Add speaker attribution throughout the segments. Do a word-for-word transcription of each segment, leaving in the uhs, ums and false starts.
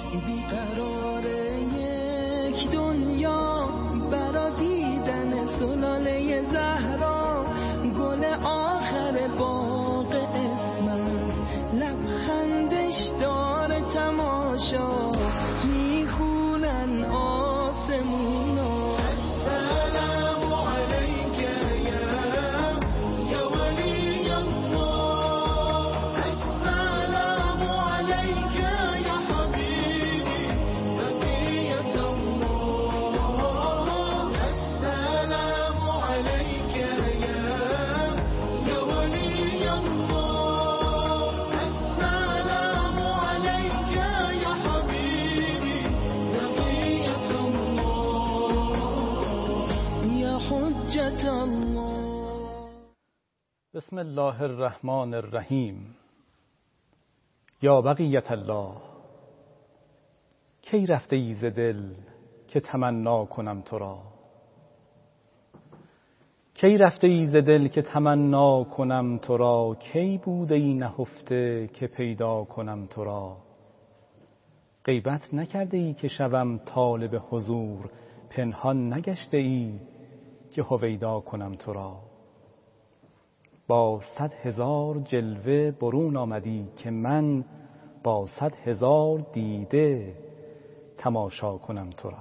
Speaker 1: بیقرار یک دنیا برا دیدن سلاله زهرا، گل آخر باغ اسمت لبخندش داره تماشا، میخونن آسمونا السلام علیک یا ولی الله، السلام علیک یا حبیبی بقیت الله، السلام علیک یا ولی الله، السلام علیک یا حبیبی بقیت الله یا حجت الله.
Speaker 2: بسم الله الرحمن الرحیم. یا بقیت الله، کی رفته ای ز دل که تمنا کنم تو را، کی رفته ای ز دل که تمنا کنم تو را، کی بوده ای نهفته که پیدا کنم تو را، غیبت نکرده ای که شوم طالب حضور، پنهان نگشته ای که هویدا کنم تو را، با صد هزار جلوه برون آمدی که من با صد هزار دیده تماشا کنم تو را،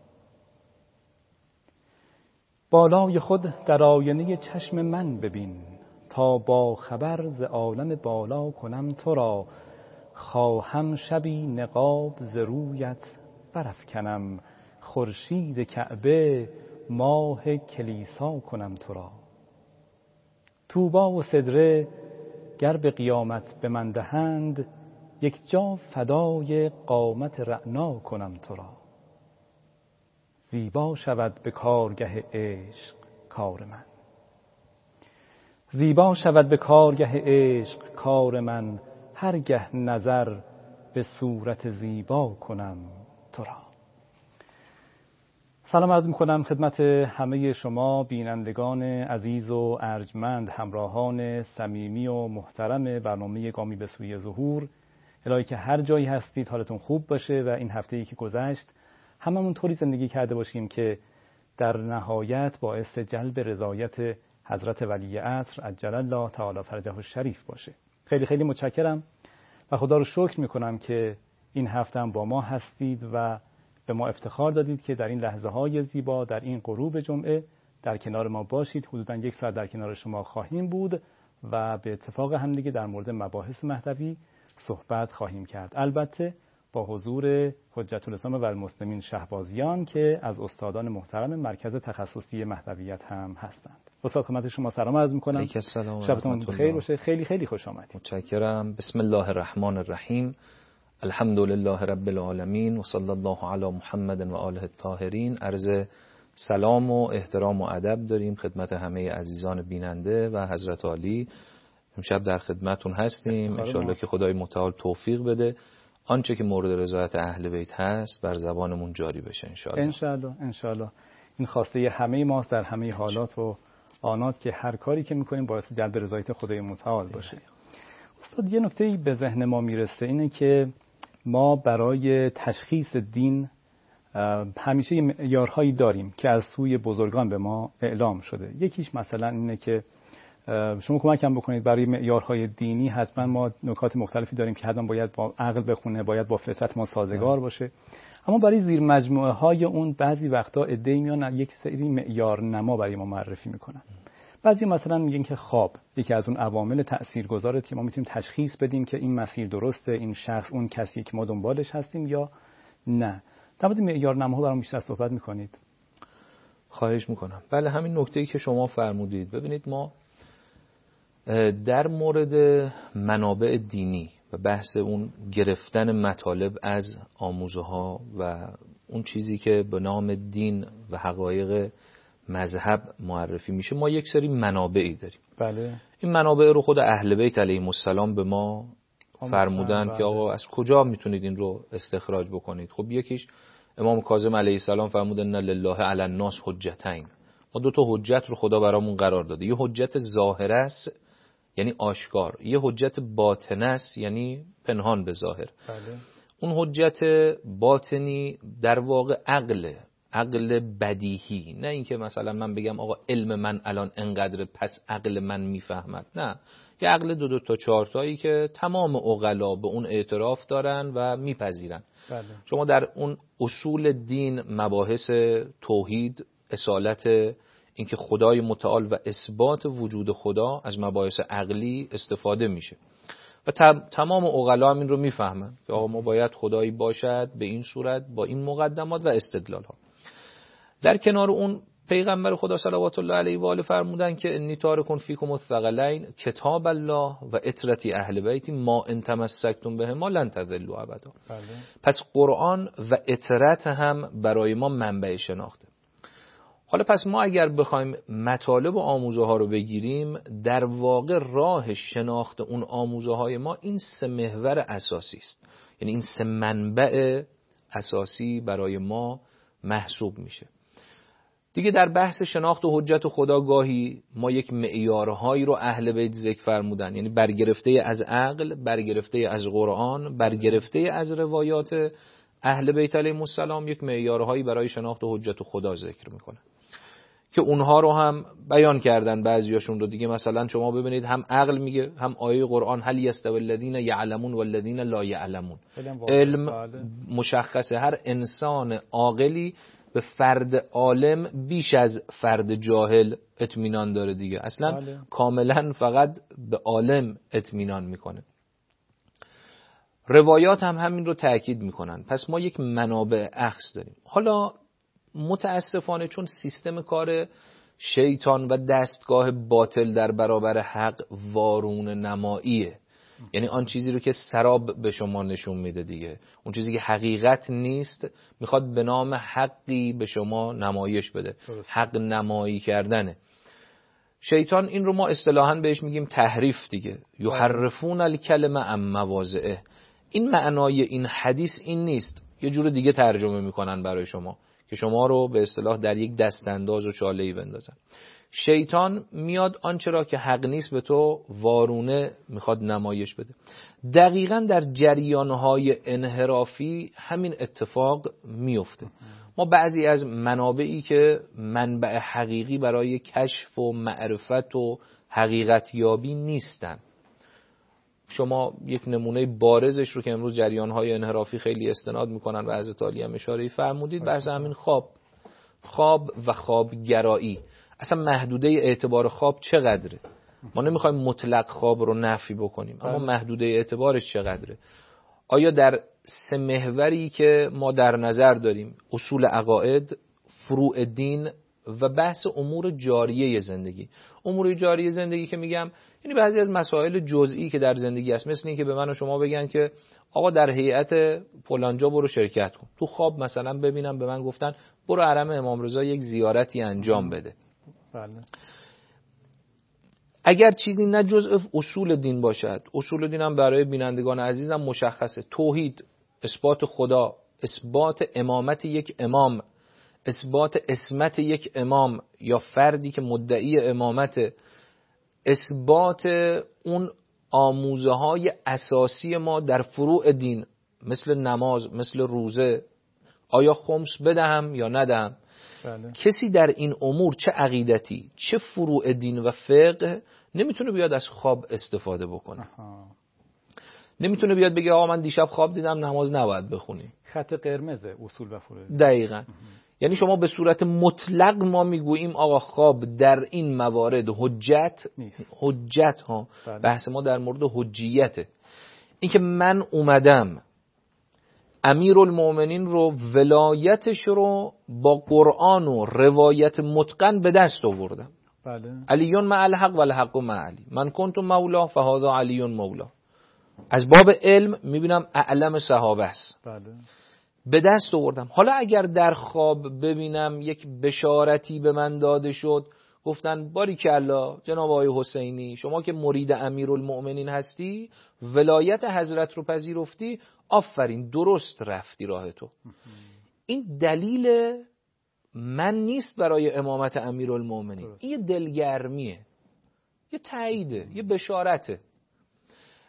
Speaker 2: بالای خود در آینه چشم من ببین تا با خبر ز عالم بالا کنم تو را، خواهم شبی نقاب ز رویت برافکنم، خورشید کعبه ماه کلیسا کنم تو را، طوبی و سدره گر به قیامت به من دهند، یک جا فدای قامت رعنا کنم تو را، زیبا شود به کارگه عشق کار من، زیبا شود به کارگه عشق کار من، هر گه نظر به صورت زیبا کنم تو را. سلام عرض می‌کنم خدمت همه شما بینندگان عزیز و ارجمند، همراهان صمیمی و محترم برنامه گامی به سوی ظهور. الهی که هر جایی هستید حالتون خوب باشه و این هفته‌ای که گذشت هممون طوری زندگی کرده باشیم که در نهایت باعث جلب رضایت حضرت ولی عصر عجل الله تعالی فرجه الشریف باشه. خیلی خیلی متشکرم و خدا رو شکر می‌کنم که این هفته هم با ما هستید و به ما افتخار دادید که در این لحظه های زیبا، در این غروب جمعه در کنار ما باشید. حدوداً یک ساعت در کنار شما خواهیم بود و به اتفاق همدیگه در مورد مباحث مهدوی صحبت خواهیم کرد، البته با حضور حجت الاسلام و المسلمین شهبازیان که از استادان محترم مرکز تخصصی مهدویت هم هستند. استاد خدمت شما سلام عرض می‌کنم. شبتون بخیر باشه. خیلی خیلی خوش آمدید.
Speaker 3: متشکرم. بسم الله الرحمن الرحیم. الحمد لله رب العالمین و صلی الله علی محمد و آله الطاهرین. عرض سلام و احترام و ادب داریم خدمت همه عزیزان بیننده و حضرت عالی. امشب در خدمتون هستیم، ان شاءالله که خدای متعال توفیق بده آنچه که مورد رضایت اهل بیت هست بر زبانمون جاری بشه ان شاءالله.
Speaker 2: ان شاءالله ان شاءالله. این خواسته همه ماست در همه حالات و آنات که هر کاری که می‌کنیم باعث جلب رضایت خدای متعال باشه. استاد یه نکته‌ای به ذهن ما میرسه، اینه که ما برای تشخیص دین همیشه معیارهایی داریم که از سوی بزرگان به ما اعلام شده. یکیش مثلا اینه که شما کمکم بکنید برای معیارهای دینی حتما ما نکات مختلفی داریم که حتما باید با عقل بخونه، باید با فطرت ما سازگار باشه، اما برای زیر مجموعه های اون بعضی وقتا عده‌ای میان یک سری معیار نما برای ما معرفی میکنن. بعضی مثلا میگن که خواب یکی از اون عوامل تاثیرگذاره که ما میتونیم تشخیص بدیم که این مسیر درسته، این شخص اون کسی که ما دنبالش هستیم یا نه. در مورد معیار نماها برام بیشتر صحبت میکنید؟
Speaker 3: خواهش میکنم. بله، همین نکته‌ای که شما فرمودید. ببینید ما در مورد منابع دینی و بحث اون گرفتن مطالب از آموزه ها و اون چیزی که به نام دین و حقایق مذهب معرفی میشه، ما یک سری منابعی داریم.
Speaker 2: بله.
Speaker 3: این منابع رو خود اهل بیت علیهم السلام به ما فرمودن بله. که آقا از کجا میتونید این رو استخراج بکنید. خب یکیش امام کاظم علیه السلام فرمودن ان لله علی الناس حجتین. ما دو تا حجت رو خدا برامون قرار داده. یه حجت ظاهره است یعنی آشکار، یه حجت باطنه است یعنی پنهان به ظاهر.
Speaker 2: بله.
Speaker 3: اون حجت باطنی در واقع عقله، عقل بدیهی، نه اینکه مثلا من بگم آقا علم من الان انقدر پس عقل من میفهمد، نه، یه عقل دو دو تا چهار تایی که تمام عقلا به اون اعتراف دارن و میپذیرن.
Speaker 2: بله.
Speaker 3: شما در اون اصول دین مباحث توحید، اصالت اینکه خدای متعال و اثبات وجود خدا از مباحث عقلی استفاده میشه و تمام عقلا هم این رو میفهمن که آقا ما باید خدایی باشد به این صورت با این مقدمات و استدلال ها. در کنار اون پیغمبر خدا صلوات الله علیه و آله فرمودن که انی تارکون فیکم الثقلین کتاب الله و اطرتی اهل بیتی ما ان تمسکتم بهما لن تضلوا ابدا.
Speaker 2: بله.
Speaker 3: پس قرآن و اطرت هم برای ما منبع شناخته. حالا پس ما اگر بخوایم مطالب و آموزه ها رو بگیریم، در واقع راه شناخت اون آموزه های ما این سه محور اساسی است، یعنی این سه منبع اساسی برای ما محسوب میشه. دیگه در بحث شناخت و حجت خدا گاهی ما یک معیارهایی رو اهل بیت ذکر فرمودن، یعنی برگرفته از عقل، برگرفته از قرآن، برگرفته از روایات اهل بیت علیهم السلام، یک معیارهایی برای شناخت و حجت خدا ذکر میکنن که اونها رو هم بیان کردن بعضیاشون رو دیگه. مثلا شما ببینید هم عقل میگه هم آیه قرآن هل یستوی الذین یعلمون والذین لا یعلمون. علم مشخصه، هر انسان عاقلی به فرد عالم بیش از فرد جاهل اطمینان داره دیگه، اصلا بله. کاملا فقط به عالم اطمینان میکنه. روایات هم همین رو تأکید میکنن. پس ما یک منابع اخذ داریم. حالا متاسفانه چون سیستم کار شیطان و دستگاه باطل در برابر حق وارون نماییه، یعنی آن چیزی رو که سراب به شما نشون میده دیگه، اون چیزی که حقیقت نیست میخواد به نام حقی به شما نمایش بده. درست. حق نمایی کردنه. شیطان این رو ما اصطلاحاً بهش میگیم تحریف دیگه. یحرفون الکلمه عن مواضعه. این معنای این حدیث این نیست، یه جور دیگه ترجمه میکنن برای شما که شما رو به اصطلاح در یک دستانداز و چاله‌ای بندازن. شیطان میاد آنچه را که حق نیست به تو وارونه میخواد نمایش بده. دقیقاً در جریانهای انحرافی همین اتفاق میفته. ما بعضی از منابعی که منبع حقیقی برای کشف و معرفت و حقیقت یابی نیستن، شما یک نمونه بارزش رو که امروز جریانهای انحرافی خیلی استناد میکنن و حضرت علی هم اشاره فرمودید، بحث همین خواب خواب و خوابگرایی. اصلا محدوده اعتبار خواب چقدره؟ ما نمیخوایم مطلق خواب رو نفی بکنیم، اما محدوده اعتبارش چقدره؟ آیا در سه محوری که ما در نظر داریم، اصول عقاید، فروع دین و بحث امور جاریه زندگی، امور جاریه زندگی که میگم یعنی بعضی از مسائل جزئی که در زندگی هست، مثل این که به من و شما بگن که آقا در هیئت فلانجا برو شرکت کن. تو خواب مثلا ببینم به من گفتن برو حرم امام رضا یک زیارتی انجام بده.
Speaker 2: بله.
Speaker 3: اگر چیزی نه جزء اصول دین باشد، اصول دین هم برای بینندگان عزیزم مشخصه: توحید، اثبات خدا، اثبات امامت یک امام، اثبات اسمت یک امام یا فردی که مدعی امامت، اثبات اون آموزه های اساسی ما در فروع دین مثل نماز، مثل روزه، آیا خمس بدهم یا ندهم.
Speaker 2: بله.
Speaker 3: کسی در این امور چه عقیدتی چه فروع دین و فقه نمیتونه بیاد از خواب استفاده بکنه.
Speaker 2: آها.
Speaker 3: نمیتونه بیاد بگه آقا من دیشب خواب دیدم نماز نباید بخونی.
Speaker 2: خط قرمز اصول و فروع دین.
Speaker 3: دقیقاً. یعنی شما به صورت مطلق ما میگوییم آقا خواب در این موارد حجت نیست. حجت ها بله. بحث ما در مورد حجیته. این که من اومدم امیرالمومنین رو ولایتش رو با قرآن و روایت متقن به دست آوردم.
Speaker 2: بله.
Speaker 3: علیون مع الحق و الحق مع علی، من کنت مولا فهذا علیون مولا. از باب علم میبینم اعلم صحابه است.
Speaker 2: بله.
Speaker 3: به دست آوردم. حالا اگر در خواب ببینم یک بشارتی به من داده شد، گفتن باریکالله جناب آقای حسینی شما که مرید امیرالمؤمنین هستی، ولایت حضرت رو پذیرفتی، آفرین درست رفتی راه تو. این دلیل من نیست برای امامت امیرالمؤمنین، این یه دلگرمیه، یه تاییده، یه بشارته.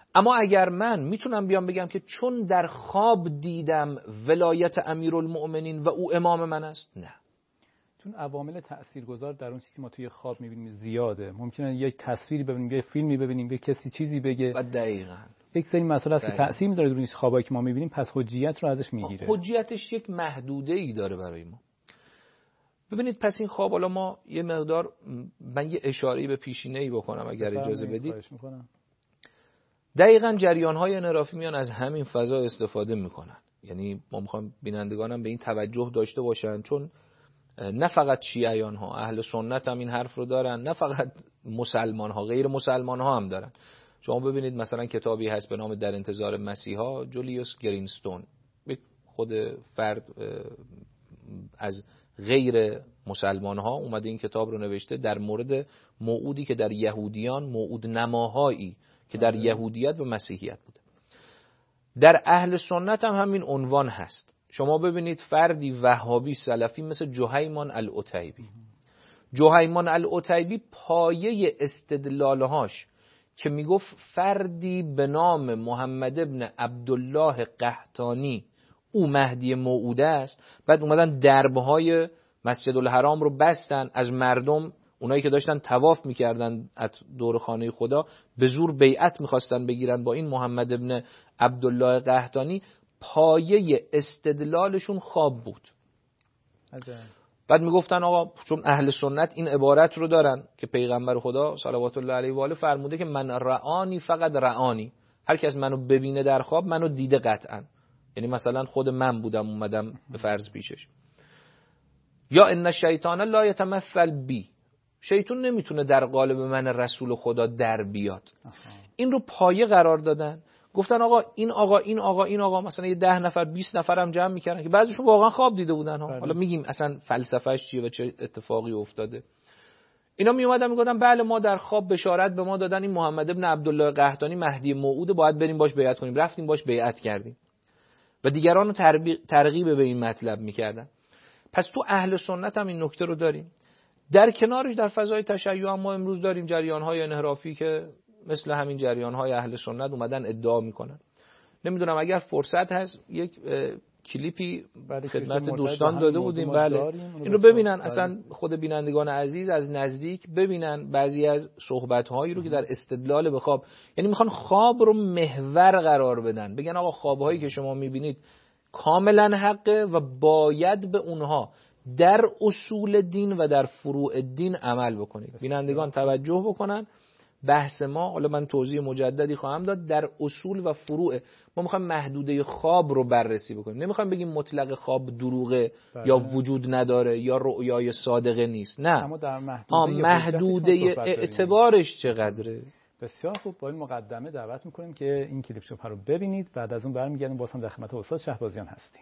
Speaker 3: اما اگر من میتونم بیام بگم که چون در خواب دیدم ولایت امیرالمؤمنین و او امام من است، نه.
Speaker 2: چون عوامل تاثیرگذار در اون چیزی که ما توی خواب میبینیم زیاده. ممکنه یک تصویری ببینیم، یک فیلمی ببینیم، یک کسی چیزی بگه
Speaker 3: و دقیقاً
Speaker 2: یک سری مسائل است که تاثیر میذاره روی خوابایی که ما میبینیم، پس حجیت رو ازش میگیره.
Speaker 3: حجیتش یک محدوده ای داره برای ما. ببینید پس این خواب، حالا ما یه مقدار، من یه اشاره‌ای به پیشینه‌ای بکنم اگر اجازه بدید. دقیقاً جریان‌های انحرافی میان از همین فضا استفاده میکنن. یعنی ما میخوام بینندگانم به این توجه داشته باشن، چون نه فقط شیعیان ها، اهل سنت هم این حرف رو دارن، نه فقط مسلمان ها، غیر مسلمان ها هم دارن. شما ببینید مثلا کتابی هست به نام در انتظار مسیحا، جولیوس گرینستون، خود فرد از غیر مسلمان ها اومده این کتاب رو نوشته در مورد موعودی که در یهودیان، موعود نماهایی که در یهودیت و مسیحیت بوده. در اهل سنت هم همین عنوان هست. شما ببینید فردی وهابی سلفی مثل جهیمان العتیبی، جهیمان العتیبی پایه استدلالهاش که میگفت فردی به نام محمد ابن عبدالله قحطانی او مهدی موعود است، بعد اومدن دربهای مسجد الحرام رو بستن، از مردم اونایی که داشتن طواف میکردن از دور خانه خدا به زور بیعت میخواستن بگیرن با این محمد ابن عبدالله قحطانی. پایه استدلالشون خواب بود.
Speaker 2: عجب.
Speaker 3: بعد میگفتن آقا چون اهل سنت این عبارت رو دارن که پیغمبر خدا صلوات الله علیه و آله فرموده که من رعانی فقط رعانی، هر کی از منو ببینه در خواب منو دیده قطعا. یعنی مثلا خود من بودم اومدم به فرض پیشش. یا ان الشیطان لا یتمثل بی، شیطان نمیتونه در قالب من رسول خدا در بیاد. این رو پایه قرار دادن. گفتن آقا این آقا این آقا این آقا مثلا یه ده نفر بیست نفر هم جمع میکردن که بعضیشون واقعا خواب دیده بودن ها. حالا میگیم اصلا فلسفهش چیه و چه اتفاقی افتاده. اینا می اومدن میگفتن بله ما در خواب بشارت به ما دادن این محمد ابن عبدالله قحطانی مهدی موعود، باید بریم باش بیعت کنیم. رفتیم باش بیعت کردیم و دیگران رو ترغیب به این مطلب میکردن. پس تو اهل سنت هم این نکته رو داریم. در کنارش در فضای تشیع هم ما امروز داریم جریان‌های انحرافی که مثل همین جریان‌های اهل سنت اومدن ادعا میکنن. نمیدونم اگر فرصت هست یک کلیپی خدمت دوستان داده بودیم، بله این رو ببینن، اصلا خود بینندگان عزیز از نزدیک ببینن بعضی از صحبت‌هایی رو که در استدلال به خواب، یعنی میخوان خواب رو محور قرار بدن، بگن آقا خواب‌هایی که شما میبینید کاملا حقه و باید به اونها در اصول دین و در فروع دین عمل بکنید. بینندگان توجه بکنن. بحث ما، حالا من توضیح مجددی خواهم داد، در اصول و فروع. ما میخوایم محدوده خواب رو بررسی بکنیم، نمیخوایم بگیم مطلق خواب دروغه بله. یا وجود نداره یا رؤیای صادقه نیست، نه، اما در محدوده, محدوده اعتبارش چقدره.
Speaker 2: بسیار خوب. با این مقدمه دعوت میکنیم که این کلیپ رو ببینید، بعد از اون برمیگردیم باز هم در خدمت استاد شهبازیان هستیم.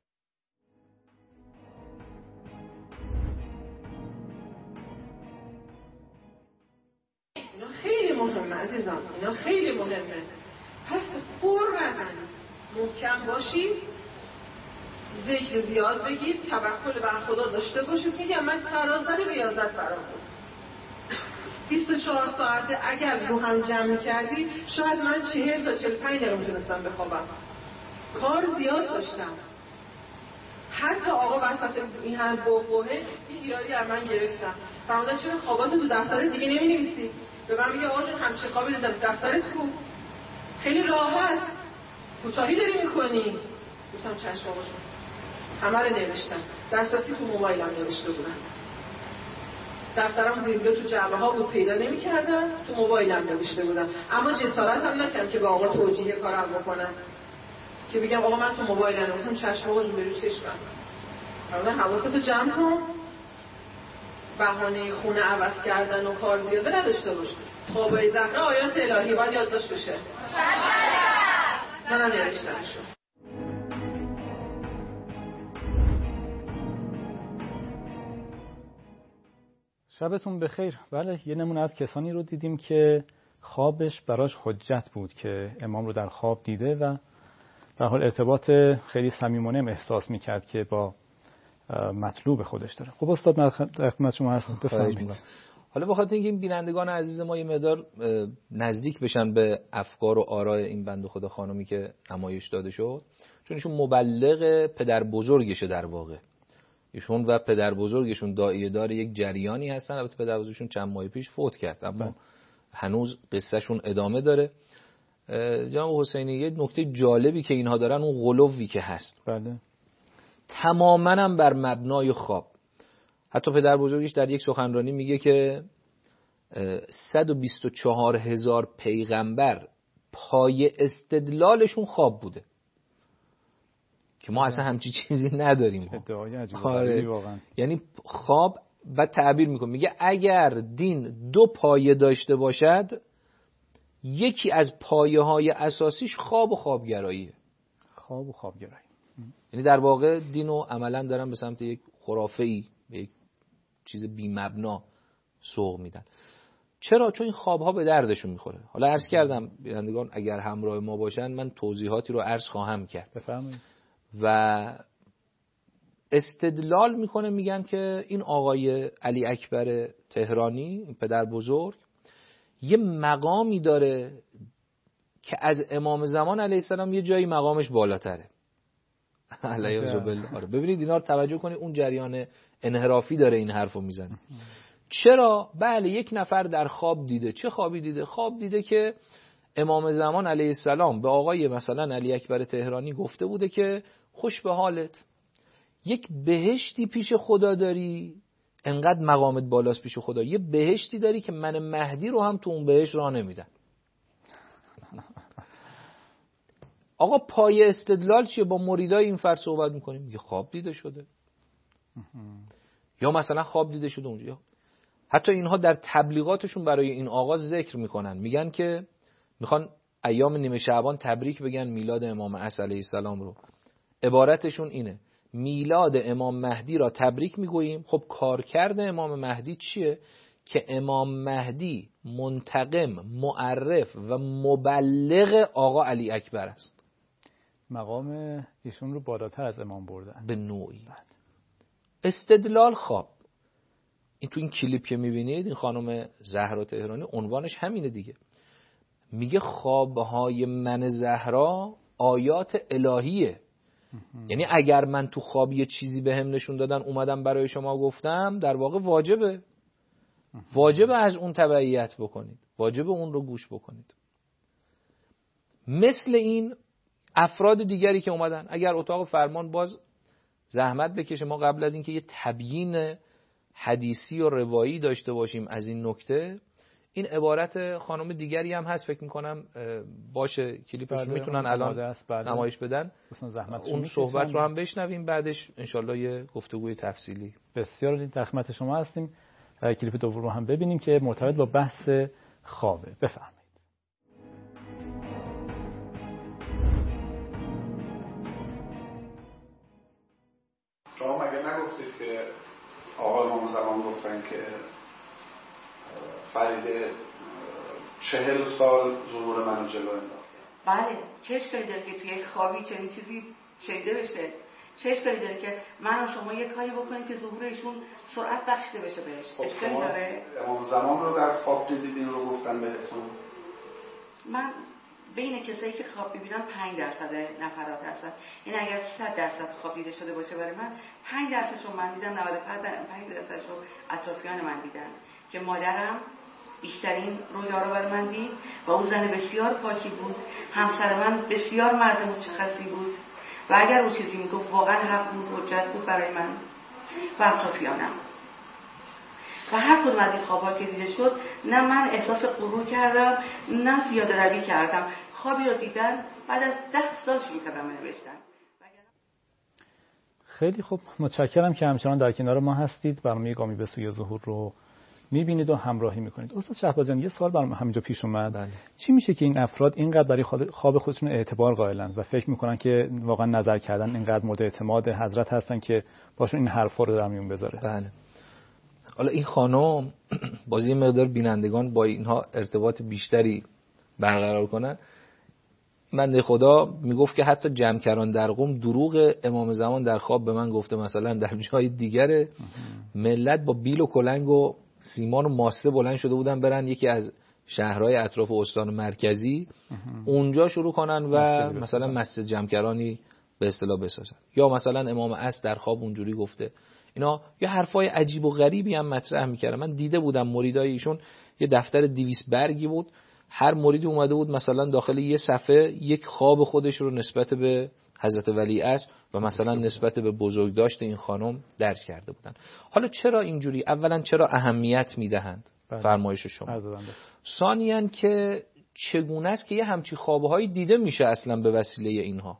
Speaker 4: خیلی مهمه عزیزان، اینا خیلی مهمه. پس قرآن محکم باشید، ذکر زیاد بگید، توکل بر خدا داشته باشید. میگم من سراسر ریاضت برام بود. بیست و چهار ساعته اگر رو هم جمع کردی شاید من چهل تا چهل و پنج دقیقه میتونستم بخوابم. کار زیاد داشتم. حتی آقا وسط این هم بوهه این ایرادی از من گرفتم. فرمودن چرا خواباتو تو دفتر دیگه نمی‌نویسی؟ به من میگه آقا جون همچه خوابی دیدم، دفترت کو؟ خیلی راحت کوتاهی داری میکنی. گفتم چشم آقا جون، همه رو نوشتم، دستاتی تو موبایلم نوشته بودم، دفترم زیربه تو جعبه ها بود پیدا نمی‌کردم، تو موبایلم نوشته بودم، اما جسارتم نکردم که به آقا توجیه کارم بکنم که بگم آقا من تو موبایلم. گفتم چشم آقا جون، برو چشمم. حالا حواستو جمع کن، بهانه خونه عوض کردن و کار زیاده نداشته باش. خوابای زهره آیات الهی باید یادداشت بشه. منم نوشتمشو.
Speaker 2: شبتون بخیر. بله، یه نمونه از کسانی رو دیدیم که خوابش براش حجت بود که امام رو در خواب دیده و به حال ارتباط خیلی صمیمانه احساس میکرد که با مطلوب خودش داره. خب استاد در خدمت شما هستم، بفرمایید.
Speaker 3: حالا بخاطر اینکه این بینندگان عزیز ما یه مقدار نزدیک بشن به افکار و آراء این بنده خدا خانمی که نمایش داده شد، چون ایشون مبلغ پدر بزرگشه در واقع، ایشون و پدر بزرگشون داعیه دار یک جریانی هستن. البته پدر بزرگشون چند ماه پیش فوت کرد، اما هنوز قصهشون ادامه داره. جناب حسینی یه نکته جالبی که اینها دارن اون غلوی که هست،
Speaker 2: بله،
Speaker 3: تماماً هم بر مبنای خواب. حتی پدر بزرگش در یک سخنرانی میگه که صد و بیست و چهار هزار پیغمبر پای استدلالشون خواب بوده که ما اصلا همچی چیزی نداریم.
Speaker 2: ادعای عجیب
Speaker 3: آره.
Speaker 2: واقعا.
Speaker 3: یعنی خواب و تعبیر میکنه، میگه اگر دین دو پایه داشته باشد، یکی از پایه های اساسیش خواب و خوابگراییه.
Speaker 2: خواب و خوابگرایی،
Speaker 3: یعنی در واقع دین رو عملا دارن به سمت یک خرافه‌ای، به یک چیز بی مبنا سوق میدن. چرا؟ چون این خوابها به دردشون میخوره. حالا عرض کردم بینندگان اگر همراه ما باشن من توضیحاتی رو عرض خواهم کرد.
Speaker 2: بفرمایید.
Speaker 3: و استدلال میکنه، میگن که این آقای علی اکبر تهرانی پدر بزرگ یه مقامی داره که از امام زمان علیه السلام یه جایی مقامش بالاتره. علیه بالله. ببینید اینا رو توجه کنید، اون جریان انحرافی داره این حرفو میزنه. چرا؟ بله، یک نفر در خواب دیده. چه خوابی دیده؟ خواب دیده که امام زمان علیه السلام به آقای مثلا علی اکبر تهرانی گفته بوده که خوش به حالت، یک بهشتی پیش خدا داری، انقدر مقامت بالاست پیش خدا، یه بهشتی داری که من مهدی رو هم تو اون بهشت راه نمیدن. آقا پای استدلال چیه؟ با مریدای این فرد صحبت میکنیم، میگه خواب دیده شده یا مثلا خواب دیده شده اونجا. حتی اینها در تبلیغاتشون برای این آقا ذکر میکنن، میگن که میخوان ایام نیمه شعبان تبریک بگن میلاد امام عصر علیه السلام رو. عبارتشون اینه: میلاد امام مهدی را تبریک میگوییم. خب کارکرد امام مهدی چیه؟ که امام مهدی منتقم، معرف و مبلغ آقا علی اکبر است.
Speaker 2: مقام ایشون رو بالاتر از امام بردن
Speaker 3: به نوعی. استدلال خواب. این تو این کلیپ که میبینید این خانم زهرا تهرانی عنوانش همینه دیگه، میگه خوابهای من زهرا آیات الهیه. یعنی اگر من تو خواب یه چیزی به هم نشون دادن اومدم برای شما گفتم، در واقع واجبه واجبه از اون تبعیت بکنید، واجبه اون رو گوش بکنید. مثل این افراد دیگری که اومدن، اگر اتاق فرمان باز زحمت بکشه ما قبل از اینکه یه تبیین حدیثی و روایی داشته باشیم از این نکته، این عبارت خانم دیگری هم هست فکر میکنم باشه کلیپش رو میتونن الان نمایش بدن، اون صحبت رو هم بشنویم، بعدش انشالله یه گفتگوی تفصیلی.
Speaker 2: بسیار در خدمت شما هستیم. کلیپ دوم رو هم ببینیم که مرتبط با بحث خوابه. بفرمایید.
Speaker 5: شما مگه نگفتید که آقا امام زمان گفتن که فریده چهل سال ظهور منو جلو انداخت؟
Speaker 6: بله، چه اشکالی داره که توی یک خوابی چنین چیزی شنیده بشه؟ چه اشکالی داره که من و شما یک کاری بکنیم که ظهورشون سرعت بخشیده بشه بهش؟
Speaker 5: خب
Speaker 6: اشکالی داره؟
Speaker 5: امام زمان رو در خواب دیدید این رو گفتن بهتون؟
Speaker 6: من بین کسایی که خواب می‌بینم پنج درصد نفرات هستن. این اگر صد درصد خواب دیده شده باشه برای من، پنج درصدش رو من دیدم، نود و پنج درصدش رو اطرافیان من دیدن که مادرم بیشترین رویا رو برای من دید و اون زن بسیار پاکی بود، همسر من بسیار مرد مشخصی بود و اگر اون چیزی میگفت واقعا حق بود، حجت بود برای من و اطرافیانم. و هر کدوم از این خواب‌ها که دیده شد، نه من احساس غرور کردم نه زیاده روی کردم. خوابی رو دیدن بعد از ده سال شروع کردم نوشتن.
Speaker 2: خیلی خوب، متشکرم که همچنان در کنار ما هستید. برنامه گامی به سوی ظهور رو می‌بینید و همراهی می‌کنید. استاد شهبازیان، یه سوال برام همینجا پیش اومد.
Speaker 3: بله.
Speaker 2: چی میشه که این افراد اینقدر برای خواب خودشون اعتبار قائلند و فکر می‌کنن که واقعا نظر کردن اینقدر مورد اعتماد حضرت هستن که باشون این حرفا رو در میون بذاره؟
Speaker 3: بله. حالا این خانم بازی مقدار بینندگان با اینها ارتباط بیشتری برقرار کنن. بنده خدا میگفت که حتی جمکران در قم دروغ امام زمان در خواب به من گفته، مثلا در جای دیگر ملت با بیل و کلنگ و سیمان و ماسه بلند شده بودن برن یکی از شهرهای اطراف استان مرکزی اونجا شروع کنن و مثلا مسجد جمکرانی به اصطلاح بسازن. یا مثلا امام عصر در خواب اونجوری گفته. اینا یه حرفای عجیب و غریبی هم مطرح میکردن. من دیده بودم مریدای ایشون یه دفتر دویست برگی بود، هر مریدی اومده بود مثلا داخل یه صفحه یک خواب خودش رو نسبت به حضرت ولی عصر و مثلا نسبت به بزرگداشت این خانم درج کرده بودن. حالا چرا اینجوری؟ اولا چرا اهمیت میدهند؟ فرمایش شما. ثانیاً که چگونه است که یه همچی خوابهایی دیده میشه اصلا به وسیله اینها؟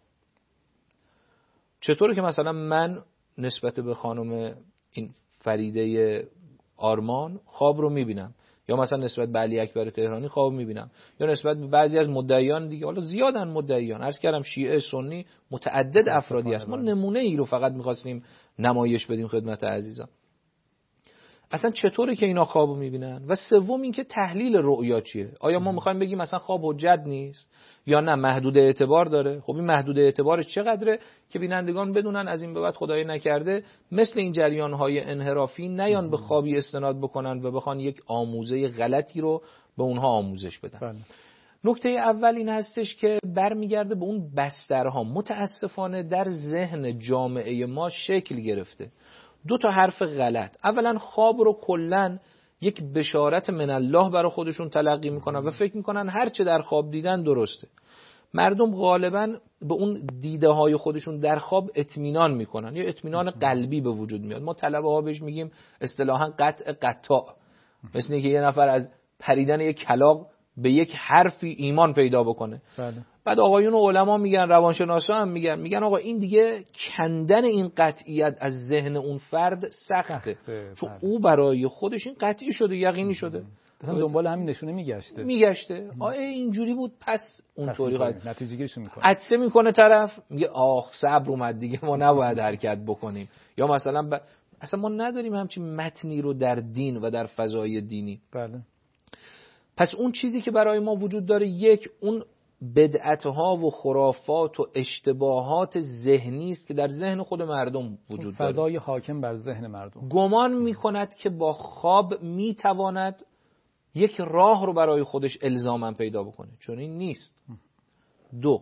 Speaker 3: چطوره که مثلا من نسبت به خانم این فریده آرمان خواب رو میبینم، یا مثلا نسبت به علی اکبر تهرانی خواب میبینم، یا نسبت به بعضی از مدعیان دیگه، حالا زیادن مدعیان، عرض کردم شیعه سنی متعدد افرادی هست، ما نمونه ای رو فقط میخواستیم نمایش بدیم خدمت عزیزان. اصلا چطوره که اینا خوابو میبینن؟ و سوم این که تحلیل رؤیا چیه؟ آیا ما میخوایم بگیم مثلا خواب حجت نیست یا نه محدود اعتبار داره؟ خب این محدود اعتبارش چقدره که بینندگان بدونن از این به بعد خدای نکرده مثل این جریان‌های انحرافی نیان به خوابی استناد بکنن و بخوان یک آموزه غلطی رو به اونها آموزش بدن. بله. نکته اول این هستش که برمیگرده به اون بسترها. متاسفانه در ذهن جامعه ما شکل گرفته دو تا حرف غلط. اولا خواب رو کلن یک بشارت من الله برای خودشون تلقی میکنن و فکر میکنن هر چه در خواب دیدن درسته. مردم غالبا به اون دیده های خودشون در خواب اطمینان میکنن، یا اطمینان قلبی به وجود میاد. ما طلبه ها بهش میگیم اصطلاحا قطع قطع، مثل اینکه یه نفر از پریدن یک کلاغ به یک حرفی ایمان پیدا بکنه. بله. بعد آقایون و علما میگن، روانشناسا هم میگن میگن آقا این دیگه کندن این قطعیت از ذهن اون فرد سخته، سخته. چون بله. او برای خودش این قطعی شده، یقینی شده،
Speaker 2: مثلا دنبال همین نشونه میگشته
Speaker 3: میگشته آ اینجوری بود پس اونطوری قد
Speaker 2: نتیجه گیریشو میکنه،
Speaker 3: عطسه میکنه طرف، میگه آخ صبر اومد دیگه، ما نباید حرکت بکنیم. یا مثلا ب... اصلا ما نداریم همچین متنی رو در دین و در فضای دینی.
Speaker 2: بله.
Speaker 3: پس اون چیزی که برای ما وجود داره، یک اون بدعت‌ها و خرافات و اشتباهات ذهنی است که در ذهن خود مردم وجود داره،
Speaker 2: فضای حاکم بر ذهن مردم.
Speaker 3: گمان میکند که با خواب میتواند یک راه رو برای خودش الزاما پیدا بکنه، چون این نیست. دو،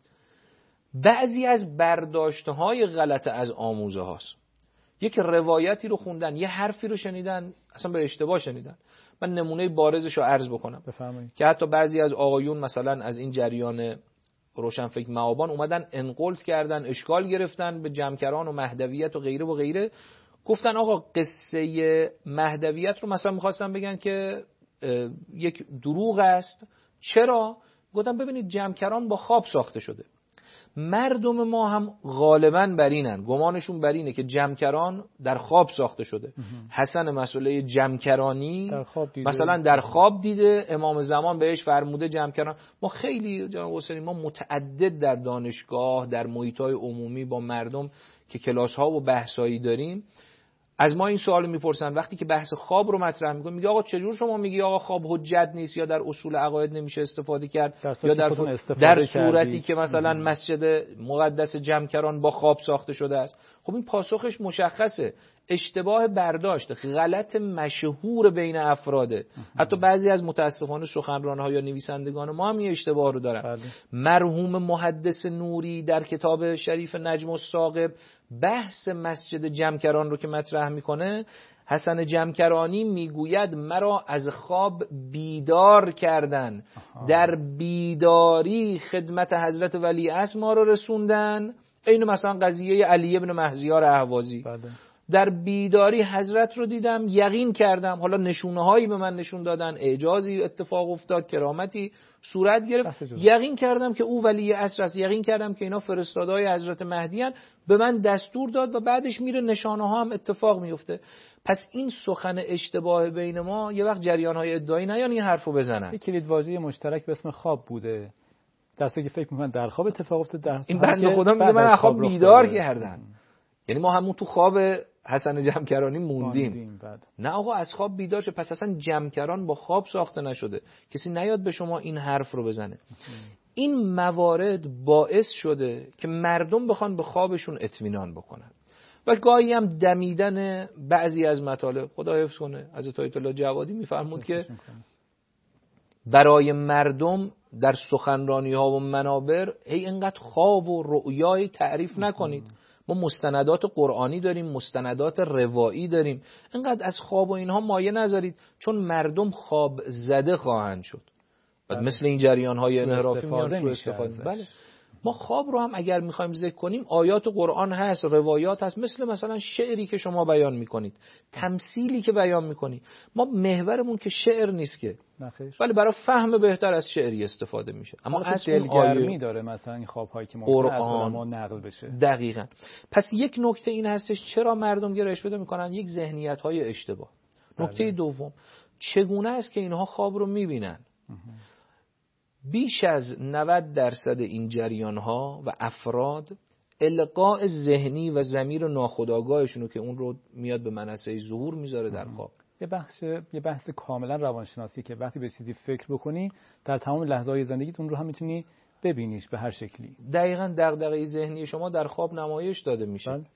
Speaker 3: بعضی از برداشت‌های غلط از آموزه هاست. یک روایتی رو خوندن، یه حرفی رو شنیدن، اصلا به اشتباه شنیدن. من نمونه بارزش رو عرض بکنم.
Speaker 2: بفرمایید.
Speaker 3: که حتی بعضی از آقایون مثلا از این جریان روشنفکر مآبان اومدن انقلت کردن، اشکال گرفتن به جمکران و مهدویت و غیره و غیره. گفتن آقا قصه مهدویت رو مثلا می‌خواستن بگن که یک دروغ است. چرا؟ گفتن ببینید جمکران با خواب ساخته شده. مردم ما هم غالباً بر اینن، گمانشون بر اینه که جمکران در خواب ساخته شده. حسن مسئله جمکرانی
Speaker 2: در خواب دیده.
Speaker 3: مثلا در خواب دیده، امام زمان بهش فرموده جمکران. ما خیلی جناب حسینی ما متعدد در دانشگاه، در محیط‌های عمومی با مردم که کلاس‌ها و بحثایی داریم، از ما این سوالو میپرسن وقتی که بحث خواب رو مطرح میکنیم، میگه آقا چجور شما میگی آقا خواب حجت نیست یا در اصول عقاید نمیشه استفاده کرد، یا در در صورتی که مثلا مسجد مقدس جمکران با خواب ساخته شده است. خب این پاسخش مشخصه، اشتباه برداشت، غلط مشهور بین افراده. حتی بعضی از متاسفانه سخنران‌ها یا نویسندگان ما هم این اشتباه رو دارن. بله. مرحوم محدث نوری در کتاب شریف نجم الثاقب بحث مسجد جمکران رو که مطرح میکنه، حسن جمکرانی میگوید مرا از خواب بیدار کردن، آها. در بیداری خدمت حضرت ولی عصر ما رو رسوندن. این مثلا قضیه علی ابن مهزیار اهوازی. بله. در بیداری حضرت رو دیدم، یقین کردم، حالا نشونه هایی به من نشون دادن، اعجازی اتفاق افتاد، کرامتی صورت گرفت، یقین کردم که او ولی عصر است، یقین کردم که اینا فرستادهای حضرت مهدی ان، به من دستور داد و بعدش میره نشانه ها هم اتفاق میفته. پس این سخن اشتباه بین ما یه وقت جریان های ادعایی نیان این حرفو بزنن.
Speaker 2: یک کلیدواژه مشترک به اسم خواب بوده، درسته که فکر میکنن در خواب اتفاق افتاد، در
Speaker 3: این بنده خدا میگه من از خواب بیدار کردن. یعنی ما همون تو خواب حسن جمکرانی موندیم. نه آقا از خواب بیدار شد. پس اصلا جمکران با خواب ساخته نشده. کسی نیاد به شما این حرف رو بزنه. این موارد باعث شده که مردم بخوان به خوابشون اطمینان بکنن و گاهی هم دمیدن بعضی از مطالب. خدا حفظ کنه حضرت آیت الله جوادی میفرمود که برای مردم در سخنرانی ها و منابر هی اینقدر خواب و رؤیای تعریف نکنید. ما مستندات قرآنی داریم، مستندات روایی داریم، اینقدر از خواب و اینها مایه نذارید، چون مردم خواب زده خواهند شد. بعد مثل این جریان های انحرافی میان سوء استفاده. بله ما خواب رو هم اگر میخوایم ذکر کنیم آیات قرآن هست، روایات هست، مثل مثلا شعری که شما بیان میکنید، تمثیلی که بیان میکنید. ما محورمون که شعر نیست که، ولی برای فهم بهتر از شعری استفاده میشه. اما اصل
Speaker 2: دلگرمی داره مثلا این خواب‌هایی که ممکنه از علما نقل بشه.
Speaker 3: دقیقاً. پس یک نکته این هستش چرا مردم گرایش پیدا میکنن؟ یک ذهنیت‌های اشتباه. نکته دوم، چگونه است که اینها خواب رو میبینن؟ بیش از نود درصد این جریان‌ها و افراد القاء ذهنی و ضمیر ناخودآگاهشونو که اون رو میاد به منصه ظهور میذاره در خواب.
Speaker 2: یه بخش یه بحث کاملا روانشناسی که وقتی به چیزی فکر بکنی در تمام لحظه‌های زندگیت اون رو هم میتونی ببینیش به هر شکلی.
Speaker 3: دقیقاً دغدغه ذهنی شما در خواب نمایش داده میشه. بل.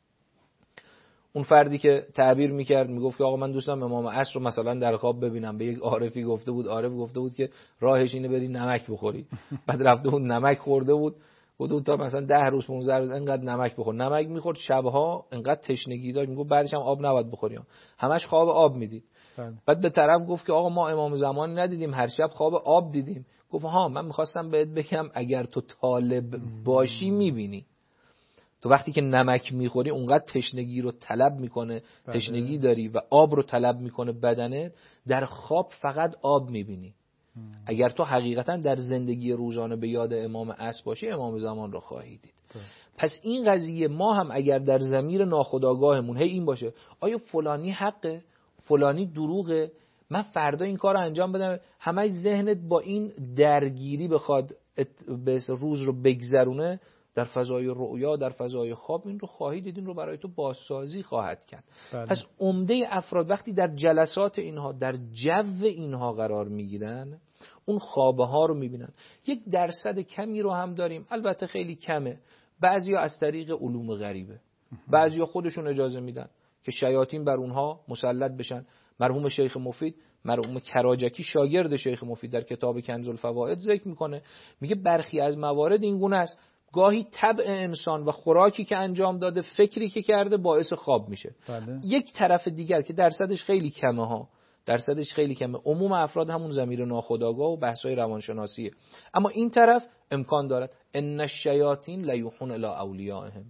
Speaker 3: اون فردی که تعبیر میکرد میگفت که آقا من دوستم امام عصر رو مثلا در خواب ببینم، به یک عارفی گفته بود، عارف گفته بود که راهش اینه بری نمک بخوری. بعد رفته بود نمک خورده بود، بود تا مثلا ده روز پانزده روز انقدر نمک بخور. نمک میخورد شبها انقدر تشنگی داشت، میگفت بعدش هم آب نباید بخوریم. همش خواب آب میدید. بعد به طرف گفت که آقا ما امام زمان ندیدیم، هر شب خواب آب دیدیم. گفت ها من میخواستم بهت بگم اگر تو طالب باشی میبینی. تو وقتی که نمک میخوری اونقدر تشنگی رو طلب میکنه، تشنگی داری و آب رو طلب میکنه بدنت، در خواب فقط آب میبینی. اگر تو حقیقتا در زندگی روزانه به یاد امام عصر باشی امام زمان رو خواهی دید. پس این قضیه ما هم اگر در ضمیر ناخودآگاهمون هی این باشه آیا فلانی حقه، فلانی دروغه، من فردا این کار رو انجام بدم، همش ذهنت با این درگیری بخواد به روز رو بگذرونه، در فضای رؤیا، در فضای خواب این رو خواهی دید، این رو برای تو بازسازی خواهد کرد. بله. پس عمده افراد وقتی در جلسات اینها، در جو اینها قرار میگیرن، اون خوابه ها رو میبینن. یک درصد کمی رو هم داریم، البته خیلی کمه، بعضیا از طریق علوم غریبه، بعضیا خودشون اجازه میدن که شیاطین بر اونها مسلط بشن. مرحوم شیخ مفید، مرحوم کراجکی شاگرد شیخ مفید در کتاب کنز الفوائد ذکر میکنه، میگه برخی از موارد این گونه است، گاهی طبع انسان و خوراکی که انجام داده، فکری که کرده باعث خواب میشه. بله. یک طرف دیگر که درصدش خیلی کمه ها، درصدش خیلی کمه، عموم افراد همون ضمیر ناخودآگاه و بحث‌های روانشناسیه. اما این طرف امکان دارد ان الشیاطین لیوحون الی اولیائهم.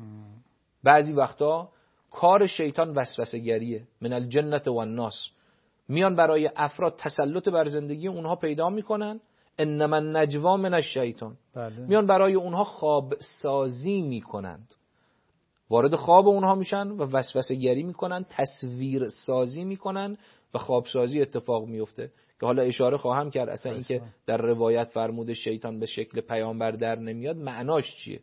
Speaker 3: بعضی وقتا کار شیطان وسوسه گریه، من الجنة و الناس، میان برای افراد تسلط بر زندگی اونها پیدا میکنن. انما النجوا من الشیطان. بله. میان برای اونها خواب سازی میکنند، وارد خواب اونها میشن و وسوسه گری میکنن، تصویر سازی میکنن و خواب سازی اتفاق میفته که حالا اشاره خواهم کرد اصلا این که در روایت فرموده شیطان به شکل پیامبر در نمیاد معناش چیه.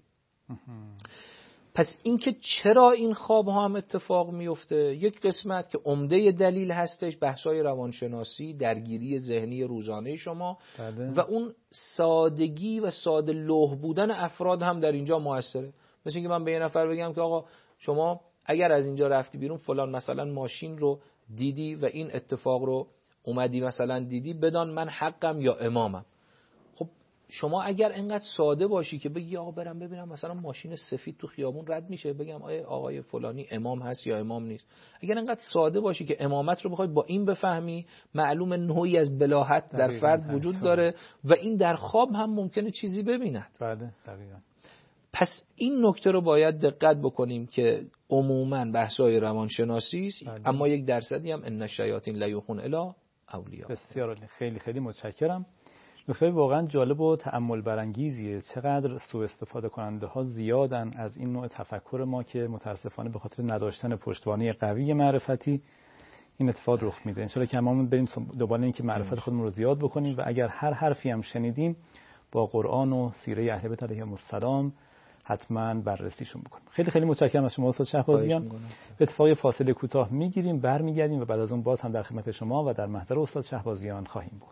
Speaker 3: پس اینکه چرا این خواب ها هم اتفاق میفته، یک قسمت که عمده دلیل هستش بحث‌های روانشناسی، درگیری ذهنی روزانه شما. بله. و اون سادگی و ساده لوح بودن افراد هم در اینجا موثره. مثل اینکه من به یه نفر بگم که آقا شما اگر از اینجا رفتی بیرون فلان مثلا ماشین رو دیدی و این اتفاق رو اومدی مثلا دیدی، بدان من حقم یا امامم. شما اگر اینقدر ساده باشی که بگی آقا برم ببینم مثلا ماشین سفید تو خیابون رد میشه، بگم آقا آقای فلانی امام هست یا امام نیست، اگر اینقدر ساده باشی که امامت رو بخوای با این بفهمی، معلوم نوعی از بلاهت در فرد وجود داره و این در خواب هم ممکنه چیزی ببیند.
Speaker 2: بله دقیقاً.
Speaker 3: پس این نکته رو باید دقت بکنیم که عموماً بحث‌های روانشناسی است، اما یک درصدی هم ان الشیاطین لیوحون الی اولیاء.
Speaker 2: بسیار خیلی خیلی متشکرم. نکته واقعا جالب و تأمل برانگیزیه، چقدر سوء استفاده کننده ها زیادن از این نوع تفکر ما که متاسفانه به خاطر نداشتن پشتوانه قوی معرفتی این اتفاق رخ میده. ان شاءالله که ما بریم دوباره این که معرفت خودمون رو زیاد بکنیم و اگر هر حرفی هم شنیدیم با قرآن و سیره اهل بیت علیهم السلام حتما بررسیشون بکنیم. خیلی خیلی متشکرم از شما استاد شهبازیان. به اتفاق فاصله کوتاه میگیریم، برمیگردیم و بعد از اون باز هم در خدمت شما و در محضر استاد شهبازیان خواهیم بود.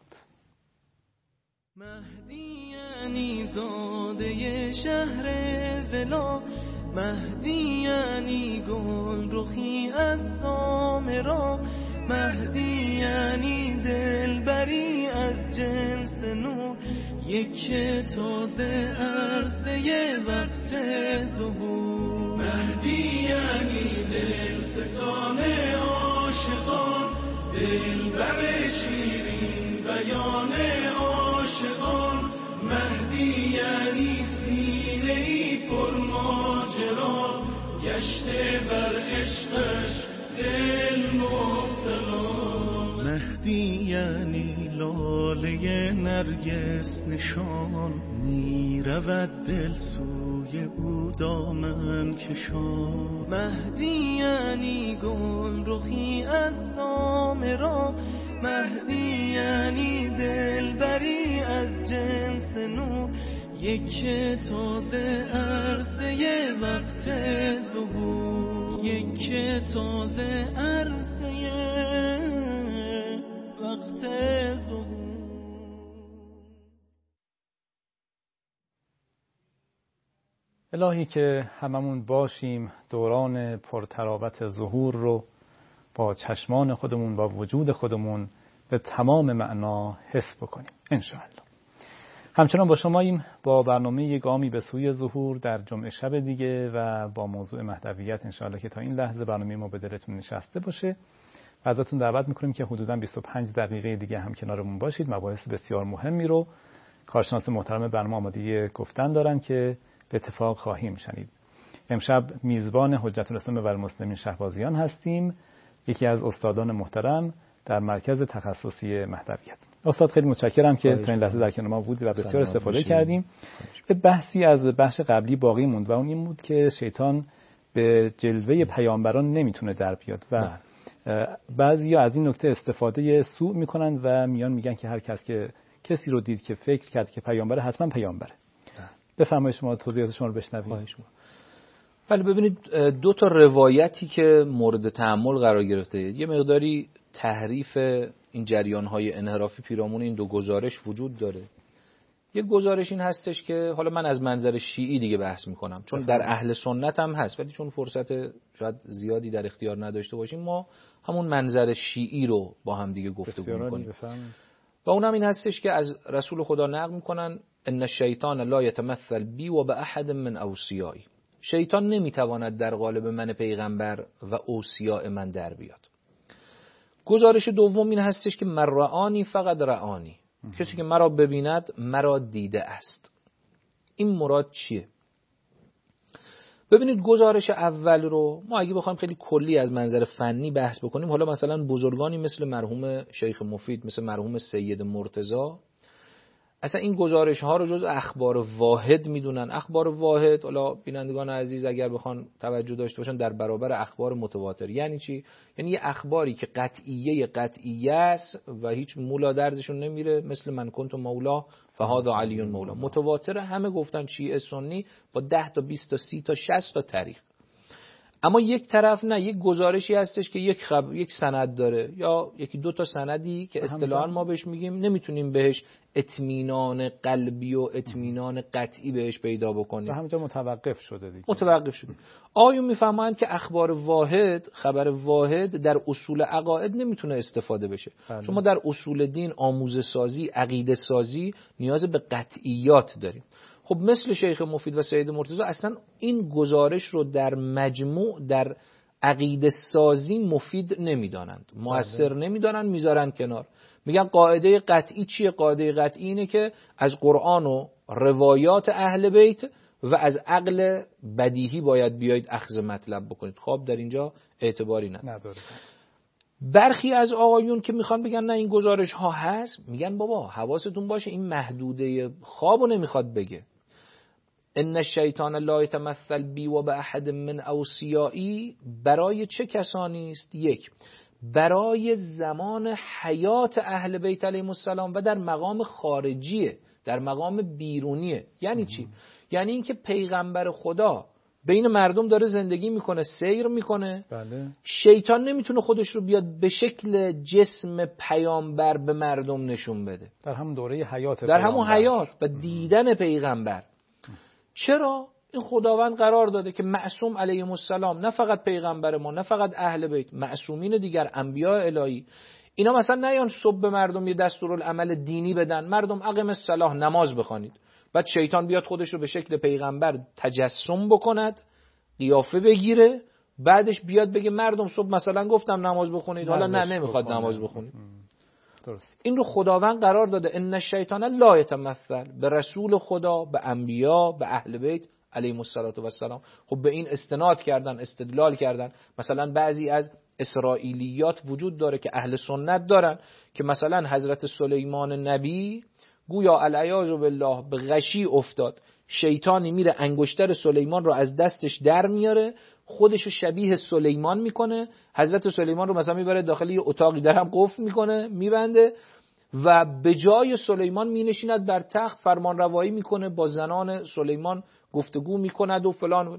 Speaker 1: مهدی یعنی زاده شهر ولا، مهدی یعنی گل از سامرا. مهدی یعنی دلبری از جنس نور، یک تازه عرصه وقت ظهور. مهدی یعنی دلستان عاشقان، دلبر شیرین بیان عاشقان. مهدی یعنی سینه‌ای پر ماجرا، گشته بر عشقش دل مبتلا. مهدی یعنی لاله نرگس نشان، می رود دل سوی او دامن کشان. مهدی یعنی گل رخی از سامرا. مهدی یعنی دلبری از جنس نور، یک تازه عرصه وقت ظهور. یک تازه عرصه وقت ظهور.
Speaker 2: الهی که هممون باشیم دوران پرتراوت ظهور رو با چشمان خودمون، با وجود خودمون به تمام معنا حس بکنیم انشاءالله. همچنان با شماییم با برنامه گامی به سوی ظهور در جمعه شب دیگه و با موضوع مهدویت انشاءالله که تا این لحظه برنامه ما به دلتون نشسته باشه. ازتون دعوت میکنیم که حدوداً بیست و پنج دقیقه دیگه هم کنارمون باشید. مباحث بسیار مهمی رو کارشناس محترم برنامه آمادگی گفتن دارن که به اتفاق خواهیم شنید. امشب میزبان حجت الاسلام و المسلمین شهبازیان هستیم، یکی از استادان محترم در مرکز تخصصی مهدویت. استاد خیلی متشکرم که تا این لحظه در کنار ما بودید و بسیار استفاده کردیم. یه بحثی از بخش قبلی باقی موند و اون این بود که شیطان به جلوه پیامبران نمیتونه در بیاد و بعضیا از این نکته استفاده سوء میکنن و میان میگن که هر کس که کسی رو دید که فکر کرد که پیامبره حتما پیامبره. بفرمایید شما توضیحات شما رو بشنویم.
Speaker 3: ولی ببینید دو تا روایتی که مورد تأمل قرار گرفته، یه مقداری تحریف این جریان‌های انحرافی پیرامون این دو گزارش وجود داره. یک گزارش این هستش که حالا من از منظر شیعی دیگه بحث میکنم، چون در اهل سنت هم هست ولی چون فرصت شاید زیادی در اختیار نداشته باشیم ما همون منظر شیعی رو با هم دیگه گفتگو میکنیم. و اونم این هستش که از رسول خدا نقل میکنن ان الشیطان لا یتمثل بی و به احد من اوصیایی. شیطان نمیتواند در قالب من پیغمبر و اوصیاء من در بیاد. گزارش دوم این هستش که من رآنی فقط رآنی، کسی که مرا ببیند مرا دیده است. این مراد چیه؟ ببینید گزارش اول رو ما اگه بخوایم خیلی کلی از منظر فنی بحث بکنیم، حالا مثلا بزرگانی مثل مرحوم شیخ مفید، مثل مرحوم سید مرتضی، اصلا این گزارش ها رو جز اخبار واحد میدونن. اخبار واحد حالا بینندگان عزیز اگر بخوان توجه داشته باشن در برابر اخبار متواتر یعنی چی؟ یعنی یه اخباری که قطعیه قطعیه است و هیچ مولا درزشون نمیره، مثل من کنت مولا فهذا علی مولا. متواتر همه گفتن شیعه سنی با ده تا بیست تا سی تا شصت تا تاریخ. اما یک طرف نه، یک گزارشی هستش که یک خب... یک سند داره یا یکی دو تا سندی که اصطلاحاً ما بهش میگیم نمیتونیم بهش اطمینان قلبی و اطمینان قطعی بهش پیدا بکنیم.
Speaker 2: و همونجا متوقف شده دیگه.
Speaker 3: متوقف شده. آیون میفهمند که اخبار واحد، خبر واحد در اصول عقاید نمیتونه استفاده بشه. بله. چون ما در اصول دین آموزه سازی، عقیده سازی نیاز به قطعیات داریم. خب مثل شیخ مفید و سید مرتضی اصلا این گزارش رو در مجموع در عقیده سازی مفید نمیدانند، مؤثر نمیدانند، میذارن کنار. میگن قاعده قطعی چیه؟ قاعده قطعی اینه که از قرآن و روایات اهل بیت و از عقل بدیهی باید بیایید اخذ مطلب بکنید. خب در اینجا اعتباری نداره. برخی از آقایون که میخوان بگن نه این گزارش ها هست، میگن بابا حواستون باشه این محدوده خوابو نمیخواد بگه. ان الشیطان لا یتمثل بی و به احد من اوصیایی برای چه کسانی است؟ یک، برای زمان حیات اهل بیت علیهم السلام و در مقام خارجیه، در مقام بیرونیه. یعنی چی؟ یعنی اینکه پیغمبر خدا بین مردم داره زندگی میکنه، سیر میکنه.
Speaker 2: بله. شیطان
Speaker 3: نمیتونه خودش رو بیاد به شکل جسم پیامبر به مردم نشون بده.
Speaker 2: در همون دوره حیات
Speaker 3: در همون حیات و دیدن پیغمبر. چرا؟ این خداوند قرار داده که معصوم علیهم السلام، نه فقط پیغمبر ما، نه فقط اهل بیت، معصومین دیگر، انبیاء الهی، اینا مثلا نیان صبح به مردم یه دستورالعمل دینی بدن، مردم اقیم الصلاة، نماز بخوانید، بعد شیطان بیاد خودش رو به شکل پیغمبر تجسم بکند، قیافه بگیره، بعدش بیاد بگه مردم صبح مثلا گفتم نماز بخونید، حالا نه نمیخواد نماز بخونید.
Speaker 2: درست.
Speaker 3: این رو خداوند قرار داده ان الشیطان لا یتمثل، به رسول خدا، به انبیا، به اهل بیت علیهم السلام. خب به این استناد کردن، استدلال کردن. مثلا بعضی از اسرائیلیات وجود داره که اهل سنت دارن که مثلا حضرت سلیمان نبی گویا العیاذ بالله به غشی افتاد، شیطانی میره انگشتر سلیمان رو از دستش در میاره، خودشو شبیه سلیمان میکنه، حضرت سلیمان رو مثلا میبره داخل یه اتاقی درم قفل میکنه، میبنده و به جای سلیمان مینشیند بر تخت، فرمان روایی میکنه، با زنان سلیمان گفتگو میکند و فلان.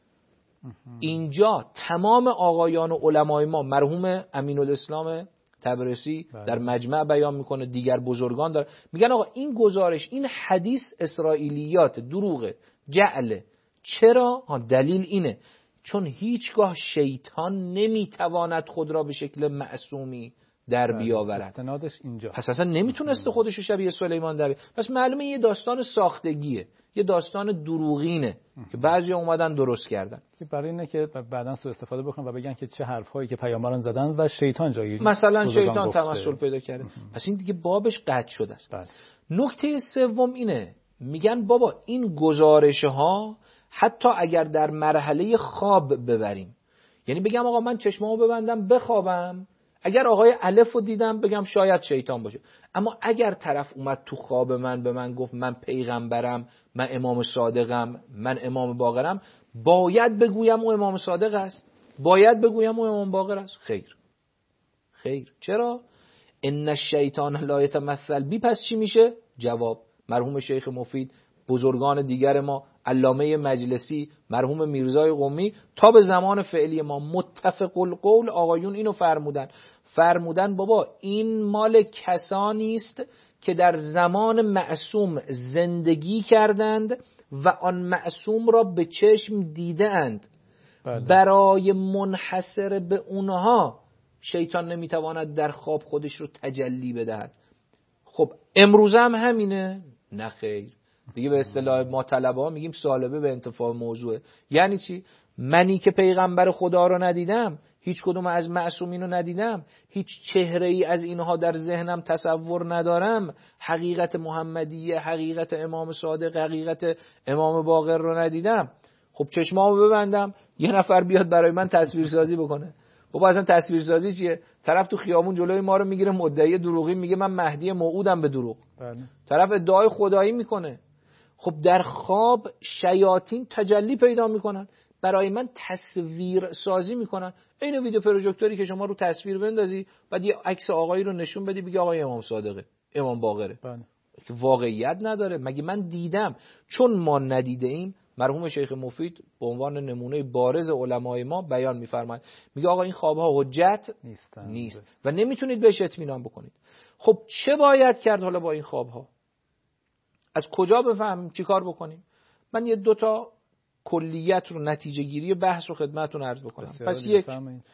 Speaker 3: اینجا تمام آقایان و علمای ما، مرحوم امین الاسلام تبرسی در مجمع بیان میکنه، دیگر بزرگان داره، میگن آقا این گزارش، این حدیث اسرائیلیات، دروغه، جعله. چرا؟ دلیل اینه چون هیچگاه شیطان نمیتواند خود را به شکل معصومی در بیاورد.
Speaker 2: استنادش اینجا.
Speaker 3: پس اصلا نمیتونسته خودشو شبیه سلیمان در بیاورد. پس معلومه یه داستان ساختگیه، یه داستان دروغینه که بعضی اومدن درست کردن
Speaker 2: که برای اینه که بعداً سوء استفاده بکنن و بگن که چه حرفایی که پیامبران زدن و شیطان جایی
Speaker 3: مثلا شیطان تمثل پیدا کرده. پس این دیگه بابش قطع شده است.
Speaker 2: بله.
Speaker 3: نکته سوم اینه، میگن بابا این گزارش ها حتی اگر در مرحله خواب ببریم، یعنی بگم آقا من چشمامو ببندم بخوابم، اگر آقای الف رو دیدم بگم شاید شیطان باشه، اما اگر طرف اومد تو خواب من به من گفت من پیغمبرم، من امام صادقم، من امام باقرم، باید بگویم او امام صادق است، باید بگویم او امام باقر است؟ خیر خیر. چرا؟ ان الشیطان لا یتمثل بی. پس چی میشه؟ جواب مرحوم شیخ مفید، بزرگان دیگر ما، علامه مجلسی، مرحوم میرزای قمی، تا به زمان فعلی ما متفق القول آقایون اینو فرمودن فرمودن بابا این مال کسانی است که در زمان معصوم زندگی کردند و آن معصوم را به چشم دیدند. برای منحصر به اونها شیطان نمیتواند در خواب خودش رو تجلی بدهد. خب امروز هم همینه؟ نه خیر. دیگه به اصطلاح ما طلبه ها میگیم سالبه به انتفاع موضوعه. یعنی چی؟ منی که پیغمبر خدا رو ندیدم، هیچ کدوم از معصومین رو ندیدم، هیچ چهره ای از اینها در ذهنم تصور ندارم، حقیقت محمدیه، حقیقت امام صادق، حقیقت امام باقر رو ندیدم، خب چشمامو ببندم یه نفر بیاد برای من تصویرسازی بکنه. بابا اصلا تصویرسازی چیه؟ طرف تو خیابون جلوی ما رو میگیره، مدعی دروغی میگه من مهدی موعودم به دروغ. بله. طرف ادعای خدایی میکنه. خب در خواب شیاطین تجلی پیدا میکنن، برای من تصویر سازی میکنن. این ویدیو پروژکتوری که شما رو تصویر بندازی، بعد یه عکس آقایی رو نشون بدی بگی آقای امام صادقه، امام باقره. بله. که واقعیت نداره. مگه من دیدم؟ چون ما ندیده ایم، مرحوم شیخ مفید به عنوان نمونه بارز علمای ما بیان میفرماید، میگه آقا این خوابها حجت نیستن. نیست و نمیتونید بهش اطمینان بکنید. خب چه باید کرد حالا با این خوابها؟ از کجا بفهمیم؟ چی کار بکنیم؟ من یه دوتا کلیت رو، نتیجه گیری بحث رو خدمتتون عرض بکنم. پس یک،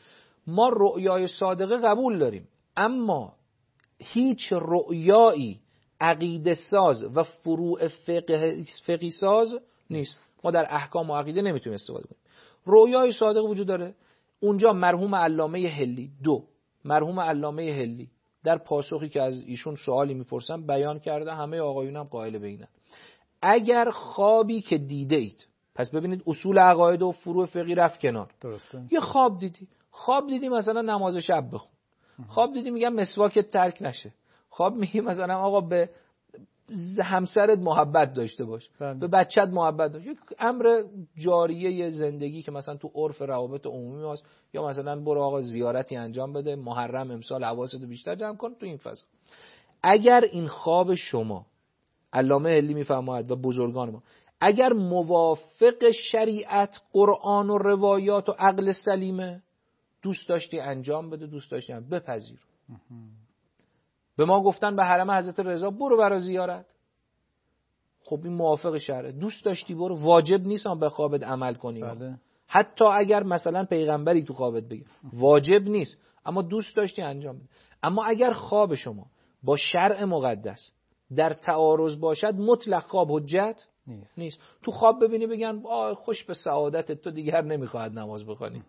Speaker 3: ما رؤیای صادقه قبول داریم، اما هیچ رؤیایی عقیده ساز و فروع فقه فقهی ساز نیست. ما در احکام و عقیده نمیتونیم استفاده کنیم. رؤیای صادق وجود داره. اونجا مرحوم علامه هلی دو مرحوم علامه هلی در پاسخی که از ایشون سوالی میپرسن بیان کرده، همه آقایون هم قائل به اینن، اگر خوابی که دیده اید، پس ببینید اصول عقاید و فروع فقهی رفت کنار. درسته. یه خواب دیدی، خواب دیدی مثلا نماز شب بخون، خواب دیدی میگم مسواکت ترک نشه، خواب میگی مثلا آقا به همسرت محبت داشته باش، بله. به بچت محبت داشته، یک امر جاریه زندگی که مثلا تو عرف روابط عمومی هست، یا مثلا برو آقا زیارتی انجام بده، محرم امسال حواستو بیشتر جمع کن تو این فضا. اگر این خواب شما، علامه هلی میفرماید و بزرگان ما، اگر موافق شریعت، قرآن و روایات و عقل سلیمه، دوست داشتی انجام بده، دوست داشتی هم بپذیر. به ما گفتن به حرم حضرت رضا برو برای زیارت، خب این موافق شرعه. دوست داشتی برو، واجب نیست هم به خوابت عمل کنی.
Speaker 2: بله.
Speaker 3: حتی اگر مثلا پیغمبری تو خوابت بگه واجب نیست، اما دوست داشتی انجام بده. اما اگر خواب شما با شرع مقدس در تعارض باشد، مطلق خواب حجت
Speaker 2: نیست.
Speaker 3: نیست. تو خواب ببینی بگن آه خوش به سعادتت، تو دیگر نمیخواهد نماز بخوانی.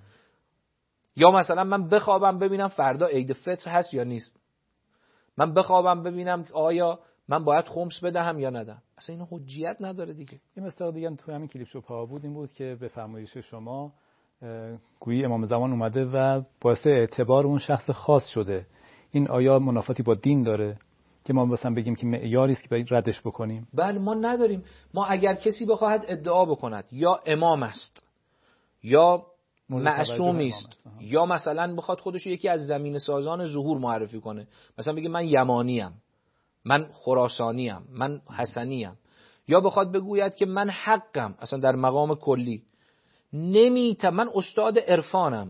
Speaker 3: یا مثلا من بخوابم ببینم فردا عید فطر هست یا نیست. من بخوابم ببینم آیا من باید خمس بدهم یا ندم. اصلا این حجیت نداره دیگه.
Speaker 2: یه مثال دیگه هم تو همین کلیپ شو پا بود این بود که به فرمایش شما گویی امام زمان اومده و باعث اعتبار اون شخص خاص شده. این آیا منافاتی با دین داره که ما مثلا بگیم که معیاری است که باید ردش بکنیم؟
Speaker 3: بله ما نداریم. ما اگر کسی بخواهد ادعا بکند یا امام است یا معصومی است یا مثلا بخواد خودشو یکی از زمین سازان ظهور معرفی کنه، مثلا بگه من یمانیم، من خراسانیم، من حسنیم، یا بخواد بگوید که من حقم، اصلا در مقام کلی نمیت من استاد عرفانم،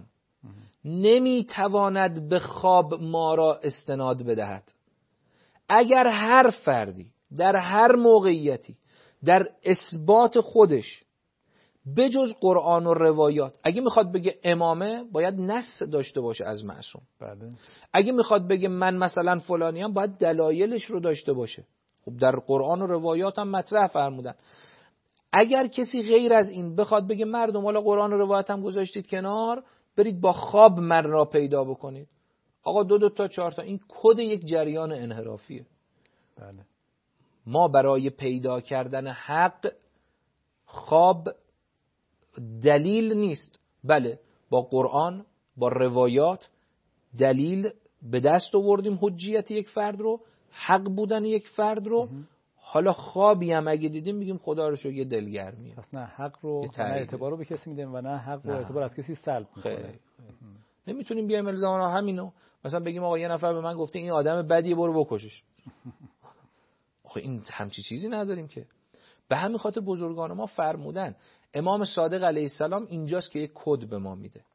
Speaker 3: نمیتواند به خواب ما را استناد بدهد. اگر هر فردی در هر موقعیتی در اثبات خودش بجز قرآن و روایات، اگه میخواد بگه امامه باید نص داشته باشه از معصوم.
Speaker 2: بله.
Speaker 3: اگه میخواد بگه من مثلا فلانیم باید دلایلش رو داشته باشه. خب در قرآن و روایات هم مطرح فرمودن. اگر کسی غیر از این بخواد بگه مردم حالا قرآن و روایت هم گذاشتید کنار، برید با خواب من را پیدا بکنید، آقا دو دو تا چهار تا، این کد یک جریان انحرافیه.
Speaker 2: بله.
Speaker 3: ما برای پیدا کردن حق خواب دلیل نیست. بله با قرآن با روایات دلیل به دست آوردیم حجیت یک فرد رو، حق بودن یک فرد رو. حالا خوابی هم اگه دیدیم میگیم خدا رو شو یه دلگرمیه.
Speaker 2: پس نه حق رو نه اعتبار رو به کسی میدیم و نه حق رو اعتبار از کسی سلب میکنه.
Speaker 3: نمیتونیم بیایم الزاما همینو مثلا بگیم آقا یه نفر به من گفته این آدم بدیه برو بکشش. آخه این همچی چیزی نداریم که. به همین خاطر بزرگان ما فرمودن. امام صادق علیه السلام اینجاست که یک کد به ما میده.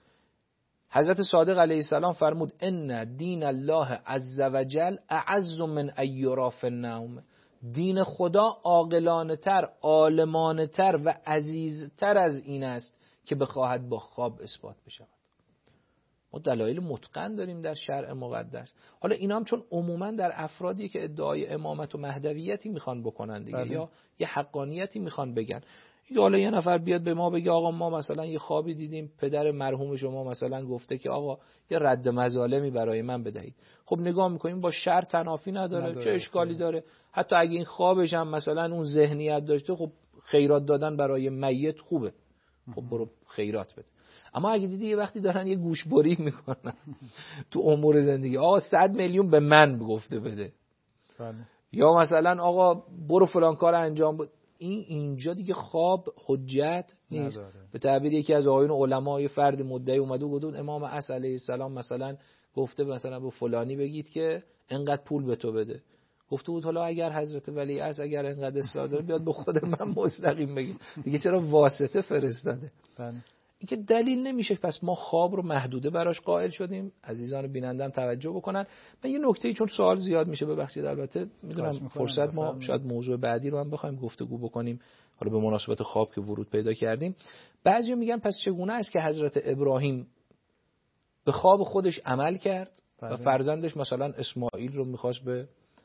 Speaker 3: حضرت صادق علیه السلام فرمود ان دین الله عز وجل اعز من ایرا فی النوم. دین خدا عاقلانه تر، عالمانه تر و عزیزتر از این است که بخواهد با خواب اثبات بشود. ما دلایل متقن داریم در شرع مقدس. حالا اینا هم چون عموما در افرادی که ادعای امامت و مهدویتی میخوان بکنن دیگه، یا یه حقانیتی میخوان بگن. یا حالا یه نفر بیاد به ما بگه آقا ما مثلا یه خوابی دیدیم پدر مرحوم شما مثلا گفته که آقا یه رد مظالمی برای من بدهید. خب نگاه میکنیم با شرع تنافی نداره, نداره. چه اشکالی داره؟ حتی اگه این خوابش هم مثلا اون ذهنیت داشته، خب خیرات دادن برای میت خوبه، خب برو خیرات بده. اما اگه دیدی یه وقتی دارن یه گوشبری میکنن تو امور زندگی، آقا صد میلیون به من گفته بده،
Speaker 2: بله.
Speaker 3: یا مثلا آقا برو فلان کار انجام بده، این اینجا دیگه خواب حجت نیست. نداره. به تعبیر یکی از آقایون علما، یه فرد مدعی اومده و گفت امام عصر علیه السلام مثلا گفته مثلا به فلانی بگید که اینقدر پول به تو بده. گفته بود حالا اگر حضرت ولی عصر اگر اینقدر اصرار داره بیاد به خود من مستقیم بگید دیگه، چرا واسطه فرستاده؟
Speaker 2: بله.
Speaker 3: این که دلیل نمیشه. پس ما خواب رو محدوده براش قائل شدیم. عزیزان بینندم توجه بکنن. من یه نکته‌ای چون سوال زیاد میشه ببخشید، البته میدونم فرصت ما بفرمید. شاید موضوع بعدی رو هم بخوایم گفتگو بکنیم، حالا به مناسبت خواب که ورود پیدا کردیم. بعضیا میگن پس چگونه است که حضرت ابراهیم به خواب خودش عمل کرد بله. و فرزندش مثلا اسماعیل رو میخواست به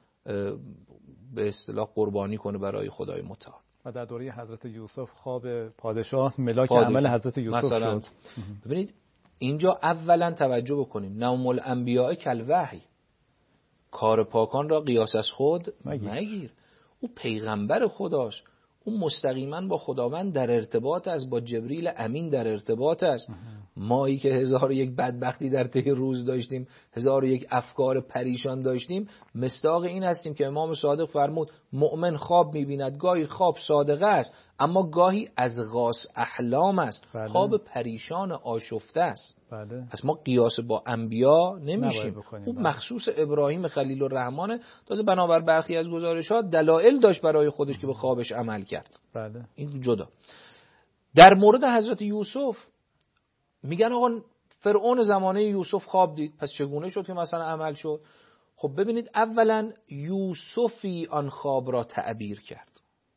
Speaker 3: به اصطلاح قربانی کنه برای خدای متعال، و
Speaker 2: در دوره حضرت یوسف خواب پادشاه ملاک عمل حضرت یوسف مثلا شد.
Speaker 3: ببینید اینجا اولا توجه بکنیم، نوم الانبیاء کالوحی، کار پاکان را قیاس از خود مگیر, مگیر. او پیغمبر خداست، او مستقیما با خداوند در ارتباط است، با جبریل امین در ارتباط است. مایی که هزار و یک بدبختی در طی روز داشتیم، هزار و یک افکار پریشان داشتیم، مصداق این هستیم که امام صادق فرمود مؤمن خواب می‌بیند، گاهی خواب صادقه است اما گاهی از غاص احلام است. بله. خواب پریشان آشفته است.
Speaker 2: بله.
Speaker 3: پس ما قیاس با انبیا نمیشیم. اون مخصوص ابراهیم خلیل الرحمن، تازه بنابر برخی از گزارشات دلایل داشت برای خودش که به خوابش عمل کرد.
Speaker 2: بله.
Speaker 3: این جدا. در مورد حضرت یوسف میگن آقا فرعون زمانه یوسف خواب دید، پس چگونه شد که مثلا عمل شد؟ خب ببینید اولا یوسفی آن خواب را تعبیر کرد.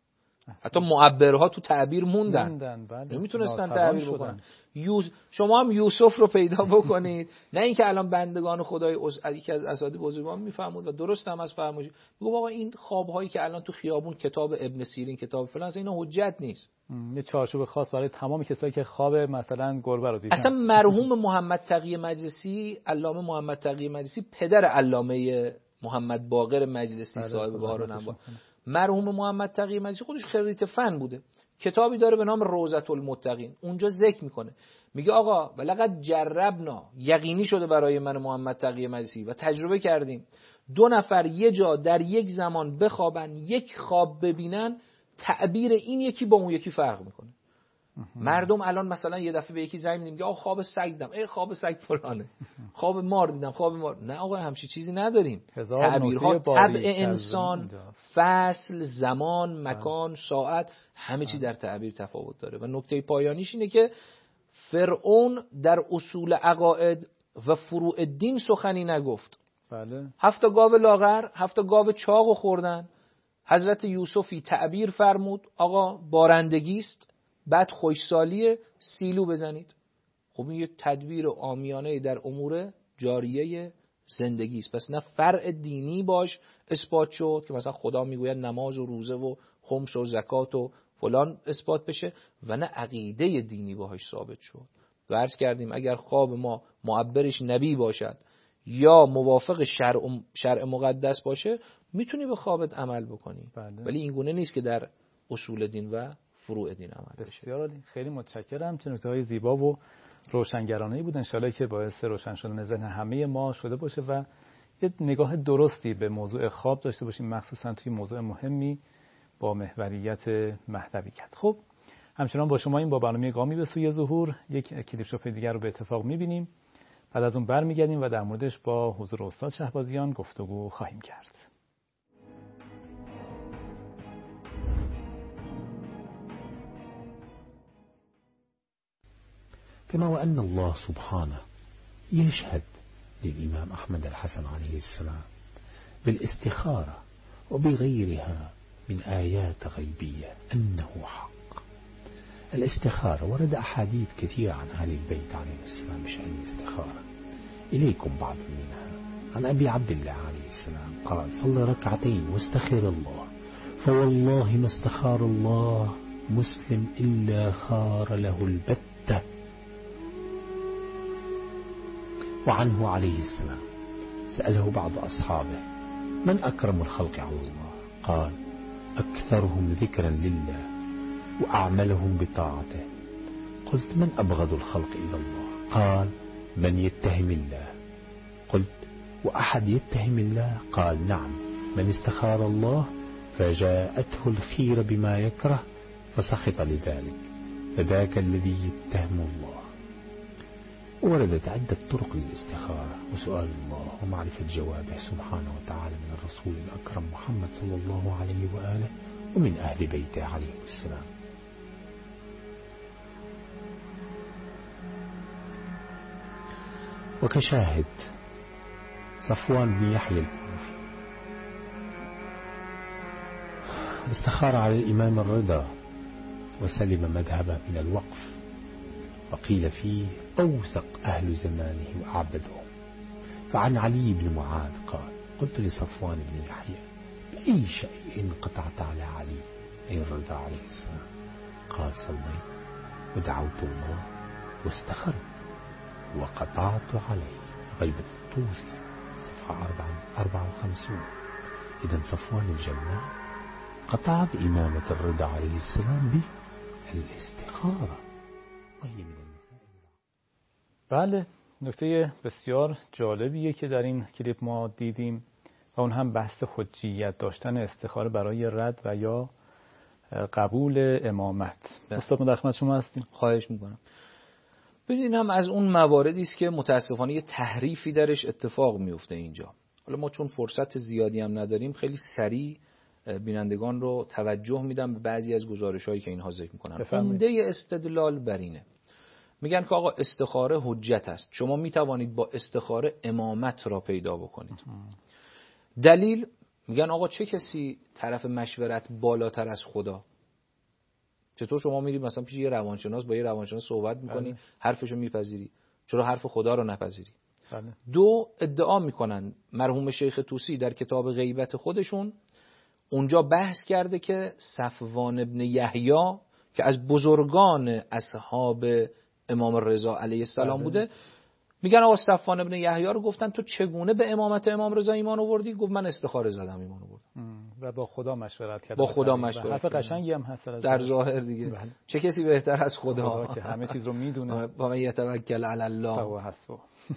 Speaker 3: حتی معبرها تو تعبیر موندن, موندن بله. نمیتونستن تعبیر شدن. بکنن. یوز... شما هم یوسف رو پیدا بکنید. نه اینکه الان بندگان خدای از که از اساتید بزرگان میفهمود و درست هم از فرمایش میگم آقا این خوابهایی که الان تو خیابون کتاب ابن سیرین کتاب فلان اینا حجت نیست.
Speaker 2: یه چارچوب خاص برای تمام کسایی که خواب مثلا گربه رو دیدن.
Speaker 3: اصلا مرحوم محمد تقی مجلسی، علامه محمد تقی مجلسی پدر علامه محمد باقر مجلسی صاحب بهار و نوا، مرحوم محمد تقی مجلسی خودش خریت فن بوده، کتابی داره به نام روضة المتقین. اونجا ذکر میکنه، میگه آقا ولقد جربنا، یقینی شده برای من محمد تقی مجلسی و تجربه کردیم، دو نفر یه جا در یک زمان بخوابن، یک خواب ببینن، تعبیر این یکی با اون یکی فرق میکنه. مردم الان مثلا یه دفعه به یکی زنگ میدیم، آقا خواب سگ دیدم، ای خواب سگ فلانه، خواب مار دیدم، خواب مار. نه آقا همچی چیزی نداریم. تعبیرها طبع انسان، فصل، زمان، مکان، ساعت، همه چی در تعبیر تفاوت داره. و نکته پایانیش اینه که فرعون در اصول عقاید و فروع دین سخنی نگفت.
Speaker 2: بله.
Speaker 3: هفت گاو لاغر، هفت گاو چاق خوردن. حضرت یوسفی تعبیر فرمود، آقا بارندگی است، بعد خوشسالیه، سیلو بزنید. خب این یه تدبیر عامیانه در امور جاریه زندگی است. پس نه فرع دینی باش اثبات شد که مثلا خدا میگوید نماز و روزه و خمس و زکات و فلان اثبات بشه، و نه عقیده دینی باهاش ثابت شد. و عرض کردیم اگر خواب ما معبرش نبی باشد یا موافق شرع, شرع مقدس باشه، میتونی به خوابت عمل بکنی.
Speaker 2: بله.
Speaker 3: ولی این گونه نیست که در اصول دین و فروع دین عمل بشه.
Speaker 2: بسیار خیلی متشکرم. چه نکته‌های زیبا و روشنگرانه‌ای بود، ان شاءالله که باعث روشن شدن ذهن همه ما شده باشه و یه نگاه درستی به موضوع خواب داشته باشیم، مخصوصا توی موضوع مهمی با محوریت مهدویت. خب همچنان با شما این با برنامه گامی به سوی ظهور یک کلیپ شوپ دیگر رو به اتفاق می‌بینیم. بعد از اون برمیگردیم و در موردش با حضور استاد شهبازیان گفتگو خواهیم کرد.
Speaker 7: كما وأن الله سبحانه يشهد للإمام أحمد الحسن عليه السلام بالاستخارة وبغيرها من آيات غيبية أنه حق. الاستخارة ورد أحاديث كثيرة عن أهل البيت عليه السلام بشأن الاستخارة، إليكم بعض منها. عن أبي عبد الله عليه السلام قال: صلى ركعتين واستخر الله، فوالله ما استخار الله مسلم إلا خار له البتة. وعنه عليه السلام سأله بعض أصحابه: من أكرم الخلق على الله؟ قال: أكثرهم ذكرا لله وأعملهم بطاعته. قلت: من أبغض الخلق إلى الله؟ قال: من يتهم الله. قلت: وأحد يتهم الله؟ قال: نعم، من استخار الله فجاءته الخير بما يكره فسخط لذلك، فذاك الذي يتهم الله. وردت عدة طرق للاستخارة وسؤال الله ومعرفة جوابه سبحانه وتعالى من الرسول الأكرم محمد صلى الله عليه وآله ومن أهل بيته عليه السلام. وكشاهد صفوان بن يحيى الكوفي استخار على الإمام الرضا وسلم مذهبه من الوقف، وقيل فيه أوثق أهل زمانه وأعبدهم. فعن علي بن معاذ قال: قلت لصفوان بن يحيى: بأي شيء قطعت على علي أي الرضا عليه السلام؟ قال: صليت ودعوت الله واستخرت وقطعت عليه. غيبة الطوسي صفحة أربعة وخمسين. إذن صفوان الجماع قطع بإمامة الرضا عليه السلام بالاستخارة، وهي من النساء.
Speaker 2: بله، نکته بسیار جالبیه که در این کلیپ ما دیدیم و اون هم بحث حجیت داشتن استخاره برای رد و یا قبول امامت. استاد ما در خدمت شما هستیم.
Speaker 3: خواهش میکنم. ببینید هم از اون مواردی است که متاسفانه یه تحریفی درش اتفاق میفته اینجا. حالا ما چون فرصت زیادی هم نداریم خیلی سریع بینندگان رو توجه میدم به بعضی از گزارش‌هایی که اینها ذکر میکنن. عمده استدلال بر اینه، میگن که آقا استخاره حجت است، شما میتوانید با استخاره امامت را پیدا بکنید. دلیل میگن آقا چه کسی طرف مشورت بالاتر از خدا؟ چطور شما میری مثلا پیش یه روانشناس با یه روانشناس صحبت میکنی بله. حرفشو میپذیری، چرا حرف خدا رو نپذیری؟ بله. دو، ادعا میکنن مرحوم شیخ طوسی در کتاب غیبت خودشون اونجا بحث کرده که صفوان ابن یحیی که از بزرگان اصحاب امام رضا علیه السلام بله. بوده، میگن آقا صفوان ابن یحیی رو گفتن تو چگونه به امامت امام رضا ایمان آوردی؟ گفت من استخاره زدم ایمان آوردم
Speaker 2: و با خدا مشورت کرد.
Speaker 3: با خدا مشورت.
Speaker 2: حرف قشنگی هم هست
Speaker 3: در ظاهر دیگه. بله. چه کسی بهتر از خدا,
Speaker 2: خدا که همه چیز رو میدونه.
Speaker 3: با من یتوکل علی الله
Speaker 2: فهو حسبه.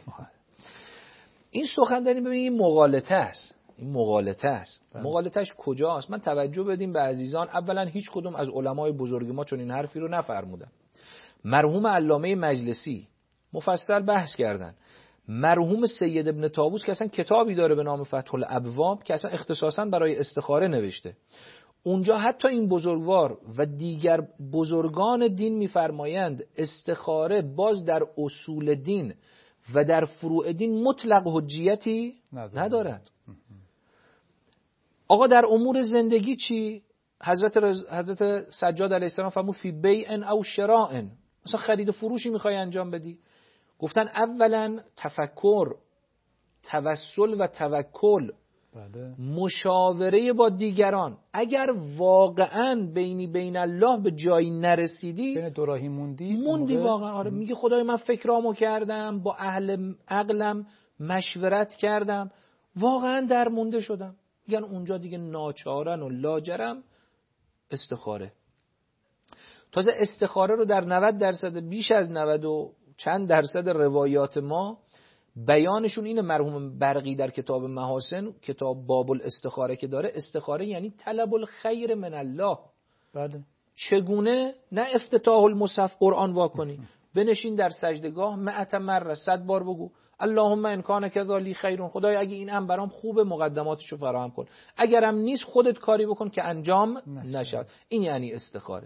Speaker 3: این سخنرانی ببینید این مغالطه است. این مغالطه است. بله. مغالطهش کجاست؟ من توجه بدیم به عزیزان، اولا هیچ کدوم از علمای بزرگ ما چون این حرفی رو نفرمودن. مرحوم علامه مجلسی مفصل بحث کردن. مرحوم سید ابن طاووس که اصلا کتابی داره به نام فتح الابواب که اصلا اختصاصا برای استخاره نوشته، اونجا حتی این بزرگوار و دیگر بزرگان دین میفرمایند استخاره باز در اصول دین و در فروع دین مطلق حجیتی ندارد. آقا در امور زندگی چی؟ حضرت رز... حضرت سجاد علیه السلام فرمود فی بیع او شراء، مثلا خرید و فروشی میخوای انجام بدی، گفتن اولا تفکر، توسل و توکل، بله. مشاوره با دیگران. اگر واقعا بینی بین الله به جایی نرسیدی،
Speaker 2: بین دو راهی موندی
Speaker 3: موندی واقعا. آره میگه خدای من فکرامو کردم، با اهل عقلم مشورت کردم، واقعا در مونده شدم. میگن اونجا دیگه ناچارن و لاجرم استخاره. تازه استخاره رو در نود درصد، بیش از نود و چند درصد روایات ما بیانشون اینه. مرحوم برقی در کتاب محاسن، کتاب باب الاستخاره که داره، استخاره یعنی طلب الخیر من الله. بله. چگونه؟ نه افتتاح المصحف قرآن واکنی، بنشین در سجدگاه مئت مره، صد بار بگو اللهم ان کان کذا لی خیر، خدای اگه این هم برام خوبه مقدماتشو فراهم کن، اگرم نیست خودت کاری بکن که انجام نشود. این یعنی استخاره.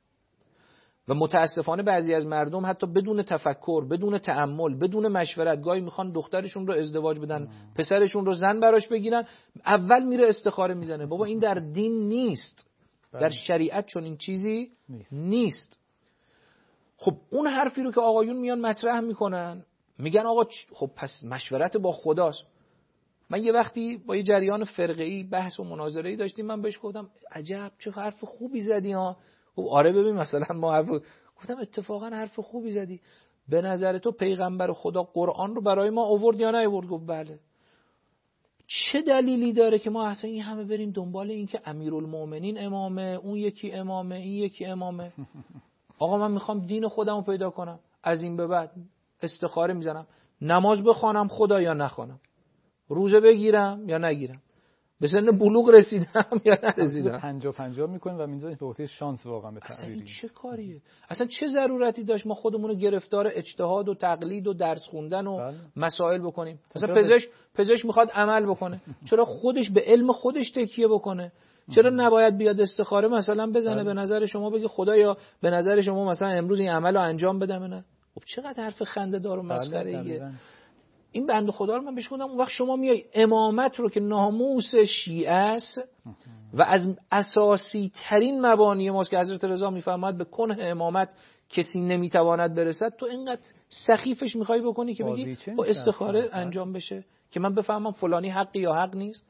Speaker 3: و متاسفانه بعضی از مردم حتی بدون تفکر، بدون تأمل، بدون مشورت، گاهی میخوان دخترشون رو ازدواج بدن، ام. پسرشون رو زن براش بگیرن، اول میره استخاره میزنه. بابا این در دین نیست، بله. در شریعت چون این چیزی نیست. نیست. خب اون حرفی رو که آقایون میان مطرح میکنن، میگن آقا خب پس مشورت با خداست. من یه وقتی با یه جریان فرقه‌ای بحث و مناظره‌ای داشتیم، من بهش گفتم عجب چه حرف خوبی زدی ها. خب آره ببین مثلا ما حرف، گفتم اتفاقا حرف خوبی زدی، به نظر تو پیغمبر خدا قرآن رو برای ما آورد یا نه آورد؟ گفت بله. چه دلیلی داره که ما اصلا این همه بریم دنبال این که امیرالمومنین امامه، اون یکی امامه، این یکی امامه؟ آقا من میخوام دین خودم رو پیدا کنم، از این به بعد استخاره میزنم، نماز بخوانم خدا یا نخوانم، روزه بگیرم یا نگیرم، به سن بلوغ رسیدم یا نرسیدم.
Speaker 2: پنجاه پنجاه میکنیم و میذاریم به عهده شانس واقعا به
Speaker 3: تعبیری. اصلا این چه کاریه؟ اصلا چه ضرورتی داشت ما خودمون رو گرفتار اجتهاد و تقلید و درس خوندن و بله. مسائل بکنیم؟ مثلا پزشک پزشک میخواد عمل بکنه، چرا خودش به علم خودش تکیه بکنه؟ چرا نباید بیاد استخاره مثلا بزنه بله. به نظر شما بگه خدایا به نظر شما مثلا امروز این عمل رو انجام بدم نه؟ خب چقدر حرف خنده دار و مسخره ایه. بله این بنده خدا رو من بهش گفتم اون وقت شما میای امامت رو که ناموس شیعه است و از اساسی ترین مبانی ماست که حضرت رضا میفرماد به کنه امامت کسی نمیتواند برسد، تو اینقدر سخیفش میخوای بکنی که بگی با استخاره انجام بشه که من بفهمم فلانی حق یا حق نیست.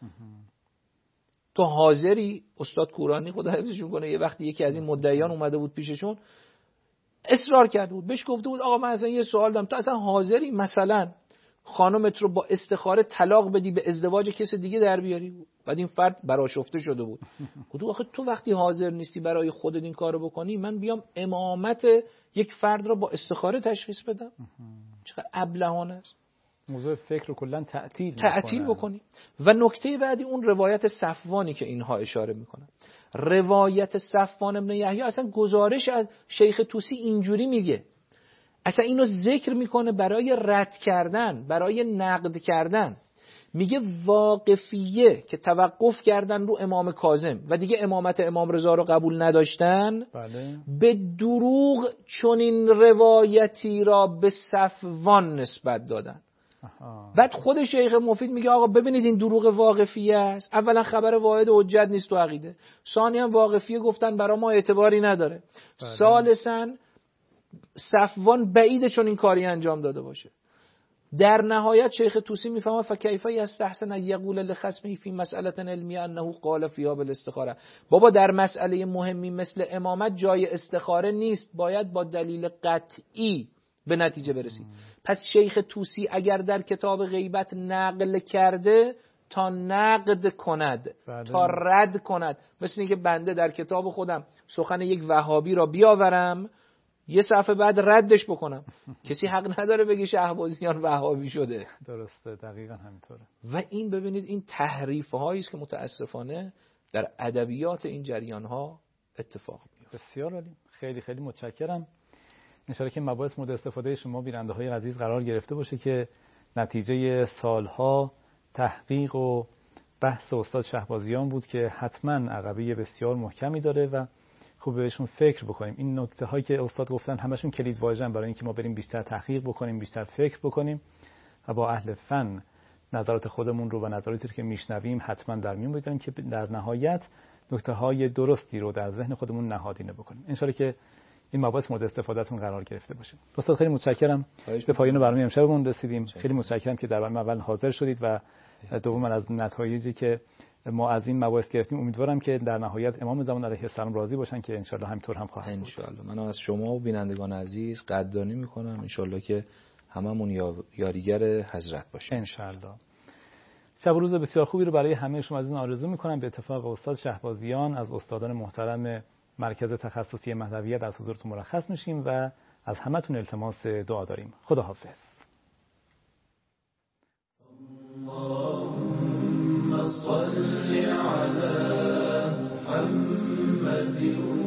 Speaker 3: تو حاضری؟ استاد کورانی خدا حفظشون کنه یه وقتی یکی از این مدعیان اومده بود پیششون اصرار کرده بود، بهش گفته بود آقا من اصلا یه سوال دارم، تو اصلا حاضری مثلا خانمت رو با استخاره طلاق بدی به ازدواج کسی دیگه در بیاری؟ بعد این فرد برآشفته شده بود. گفت آخه تو وقتی حاضر نیستی برای خودت این کارو بکنی، من بیام امامت یک فرد رو با استخاره تشخیص بدم؟ چقدر ابلهانه است.
Speaker 2: موضوع فکر رو کلا تعطیل
Speaker 3: تعطیل بکنی. و نکته بعدی اون روایت صفوانی که اینها اشاره میکنن، روایت صفوان ابن یحیی اصلا گزارش از شیخ طوسی اینجوری میگه، اصلا اینو ذکر میکنه برای رد کردن، برای نقد کردن. میگه واقفیه که توقف کردن رو امام کاظم و دیگه امامت امام رضا رو قبول نداشتن، بله. به دروغ چنین روایتی را به صفوان نسبت دادن. بعد خود شیخ مفید میگه آقا ببینید این دروغ واقفیه است. اولا خبر واحد حجت نیست تو عقیده، ثانیا واقفیه گفتن برای ما اعتباری نداره، ثالثا صفوان بعیده چون این کاری انجام داده باشه. در نهایت شیخ طوسی میفهمه فکیف یستحسن یقول لخصمه فی مسئله علمیه انه قال فیها بالاستخاره. بابا در مسئله مهمی مثل امامت جای استخاره نیست، باید با دلیل قطعی به نتیجه برسید. پس شیخ طوسی اگر در کتاب غیبت نقل کرده تا نقد کند بله. تا رد کند، مثل اینکه بنده در کتاب خودم سخن یک وهابی را بیاورم یه صفحه بعد ردش بکنم کسی حق نداره بگه شهبازیان وهابی شده.
Speaker 2: درسته، دقیقاً همینطوره.
Speaker 3: و این ببینید این تحریف هایی است که متاسفانه در ادبیات این جریان ها اتفاق میفته.
Speaker 2: بسیار عالی، خیلی خیلی متشکرم. ان شاءالله که مباحث مورد استفاده شما بیننده های عزیز قرار گرفته باشه که نتیجه سالها تحقیق و بحث استاد شهبازیان بود که حتما عقبه بسیار محکمی داره و خوب بهشون فکر بکنیم. این نکته هایی که استاد گفتن همشون کلید واژه‌ن برای اینکه ما بریم بیشتر تحقیق بکنیم، بیشتر فکر بکنیم و با اهل فن نظرات خودمون رو و نظراتی که میشنویم حتما در میون بذاریم که در نهایت نکته های درستی رو در ذهن خودمون نهادینه بکنیم. ان شاءالله که این مباحث مورد استفادهتون قرار گرفته باشه. استاد خیلی متشکرم. به پایان برنامه امشبمون رسیدیم. خیلی متشکرم که در برنامه اول حاضر شدید و دوم از نتایجی که ما از این مباحث گرفتیم امیدوارم که در نهایت امام زمان علیه السلام راضی باشن که ان شاء الله همینطور هم خواهد بود.
Speaker 3: ان شاء الله. من از شما و بینندگان عزیز قدردانی میکنم. ان شاء الله که هممون یاریگر حضرت باشیم.
Speaker 2: ان شاء الله. شب و روز بسیار خوبی رو برای همه شما عزیزان آرزو میکنم. به اتفاق استاد شهبازیان از استادان محترم مرکز تخصصی مهدویت از حضورتون مرخص میشیم و از همتون التماس دعا داریم. خداحافظ. اللهم صل على محمد